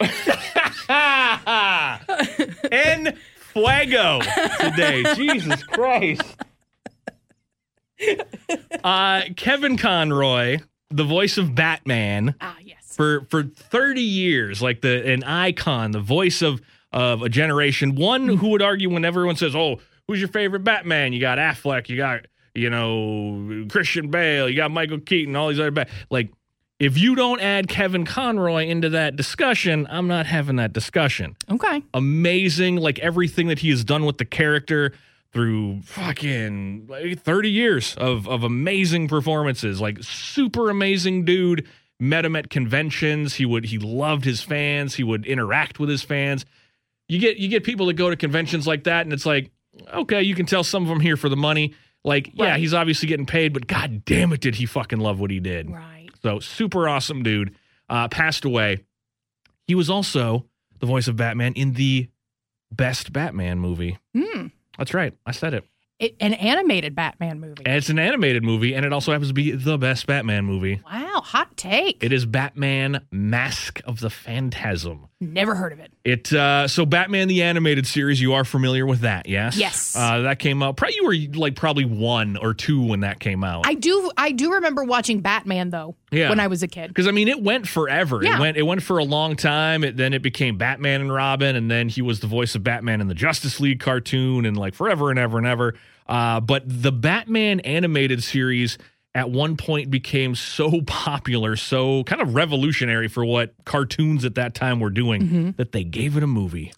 En fuego today. Jesus Christ. Uh, Kevin Conroy, the voice of Batman, Ah, yes. for for thirty years, like the an icon, the voice of of a generation. One who would argue when everyone says, "Oh, who's your favorite Batman?" You got Affleck, you got you know Christian Bale, you got Michael Keaton, all these other bat. Like, if you don't add Kevin Conroy into that discussion, I'm not having that discussion. Okay. Amazing, like everything that he has done with the character through fucking like, thirty years of of amazing performances. Like, super amazing dude. Met him at conventions. He would he loved his fans. He would interact with his fans. You get you get people that go to conventions like that, and it's like, okay, you can tell some of them here for the money. Like, yeah, Right. he's obviously getting paid, but god damn it, did he fucking love what he did. Right. So, super awesome dude. Uh, passed away. He was also the voice of Batman in the best Batman movie. Hmm. That's right. I said it. It, an animated Batman movie. And it's an animated movie, and it also happens to be the best Batman movie. Wow, hot take. It is Batman Mask of the Phantasm. Never heard of it. It uh, so Batman the animated series, you are familiar with that, yes? Yes. Uh, that came out. Probably you were like probably one or two when that came out. I do I do remember watching Batman though Yeah. when I was a kid. Because I mean, it went forever. Yeah. It went. It went for a long time. It, then it became Batman and Robin, and then he was the voice of Batman in the Justice League cartoon, and like forever and ever and ever. Uh, but the Batman animated series at one point became so popular, so kind of revolutionary for what cartoons at that time were doing, Mm-hmm. that they gave it a movie.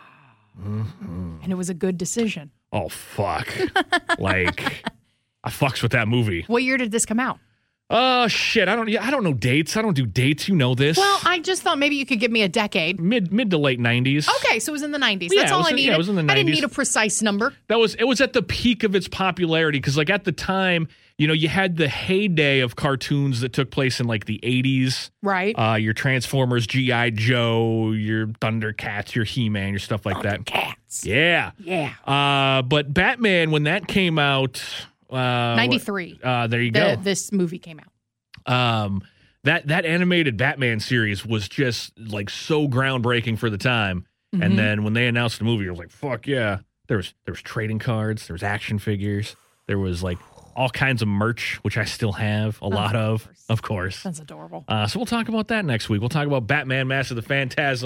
And it was a good decision. Oh fuck! Like, I fucks with that movie. What year did this come out? Oh shit! I don't. Yeah, I don't know dates. I don't do dates. You know this. Well, I just thought maybe you could give me a decade. mid mid to late nineties. Okay, so it was in the nineties. Yeah, That's it all was I in- yeah, needed. it was in the I didn't nineties. need a precise number. That was it was at the peak of its popularity, because like at the time, you know, you had the heyday of cartoons that took place in like the eighties. Right. Uh, your Transformers, G I. Joe, your Thundercats, your He-Man, your stuff like that. Cats. Yeah. Yeah. Uh, but Batman, when that came out, uh, ninety-three. Uh, there you The, go. this movie came out. Um, that that animated Batman series was just like so groundbreaking for the time. Mm-hmm. And then when they announced the movie, I was like, "Fuck yeah!" There was there was trading cards, there was action figures, there was like all kinds of merch, which I still have a lot of, course. of course. That's adorable. Uh, so we'll talk about that next week. We'll talk about Batman: Mask of the Phantasm.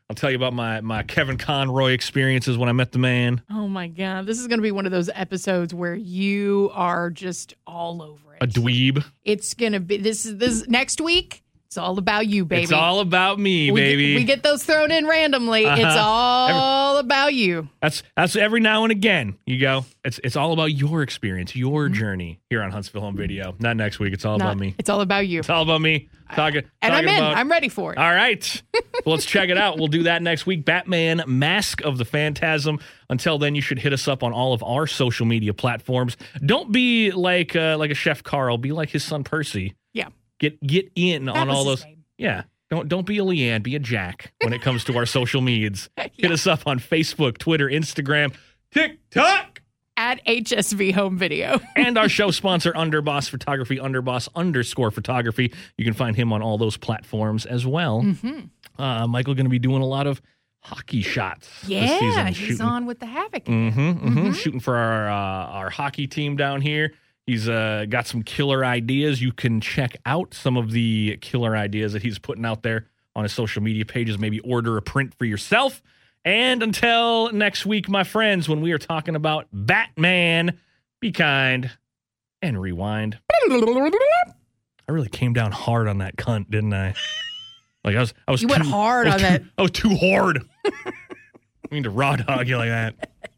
I'll tell you about my, my Kevin Conroy experiences when I met the man. Oh, my God. This is going to be one of those episodes where you are just all over it. A dweeb. It's going to be, this is this next week. It's all about you, baby. It's all about me, we baby. Get, we get those thrown in randomly. Uh-huh. It's all every, about you. That's that's every now and again. You go. It's it's all about your experience, your mm-hmm. journey here on Huntsville Home Video. Not next week. It's all Not, about me. It's all about you. It's all about me. Talking, and talking I'm in. About, I'm ready for it. All right. Well, let's check it out. We'll do that next week. Batman, Mask of the Phantasm. Until then, you should hit us up on all of our social media platforms. Don't be like uh, like a Chef Carl. Be like his son Percy. Yeah. Get get in that on was all his those. Name. Yeah. Don't don't be a Leanne, be a Jack when it comes to our social medias. yeah. Hit us up on Facebook, Twitter, Instagram, TikTok. At H S V Home Video. And our show sponsor, Underboss Photography, Underboss underscore photography. You can find him on all those platforms as well. Mm-hmm. Uh, Michael going to be doing a lot of hockey shots yeah, this season. he's shooting. on with the Havoc. Mm-hmm, mm-hmm. Mm-hmm. Shooting for our, uh, our hockey team down here. He's uh, got some killer ideas. You can check out some of the killer ideas that he's putting out there on his social media pages. Maybe order a print for yourself. And until next week, my friends, when we are talking about Batman, be kind and rewind. I really came down hard on that cunt, didn't I? Like I was, I was. You too, went hard on too, that. I was too hard. I mean to raw dog you like that.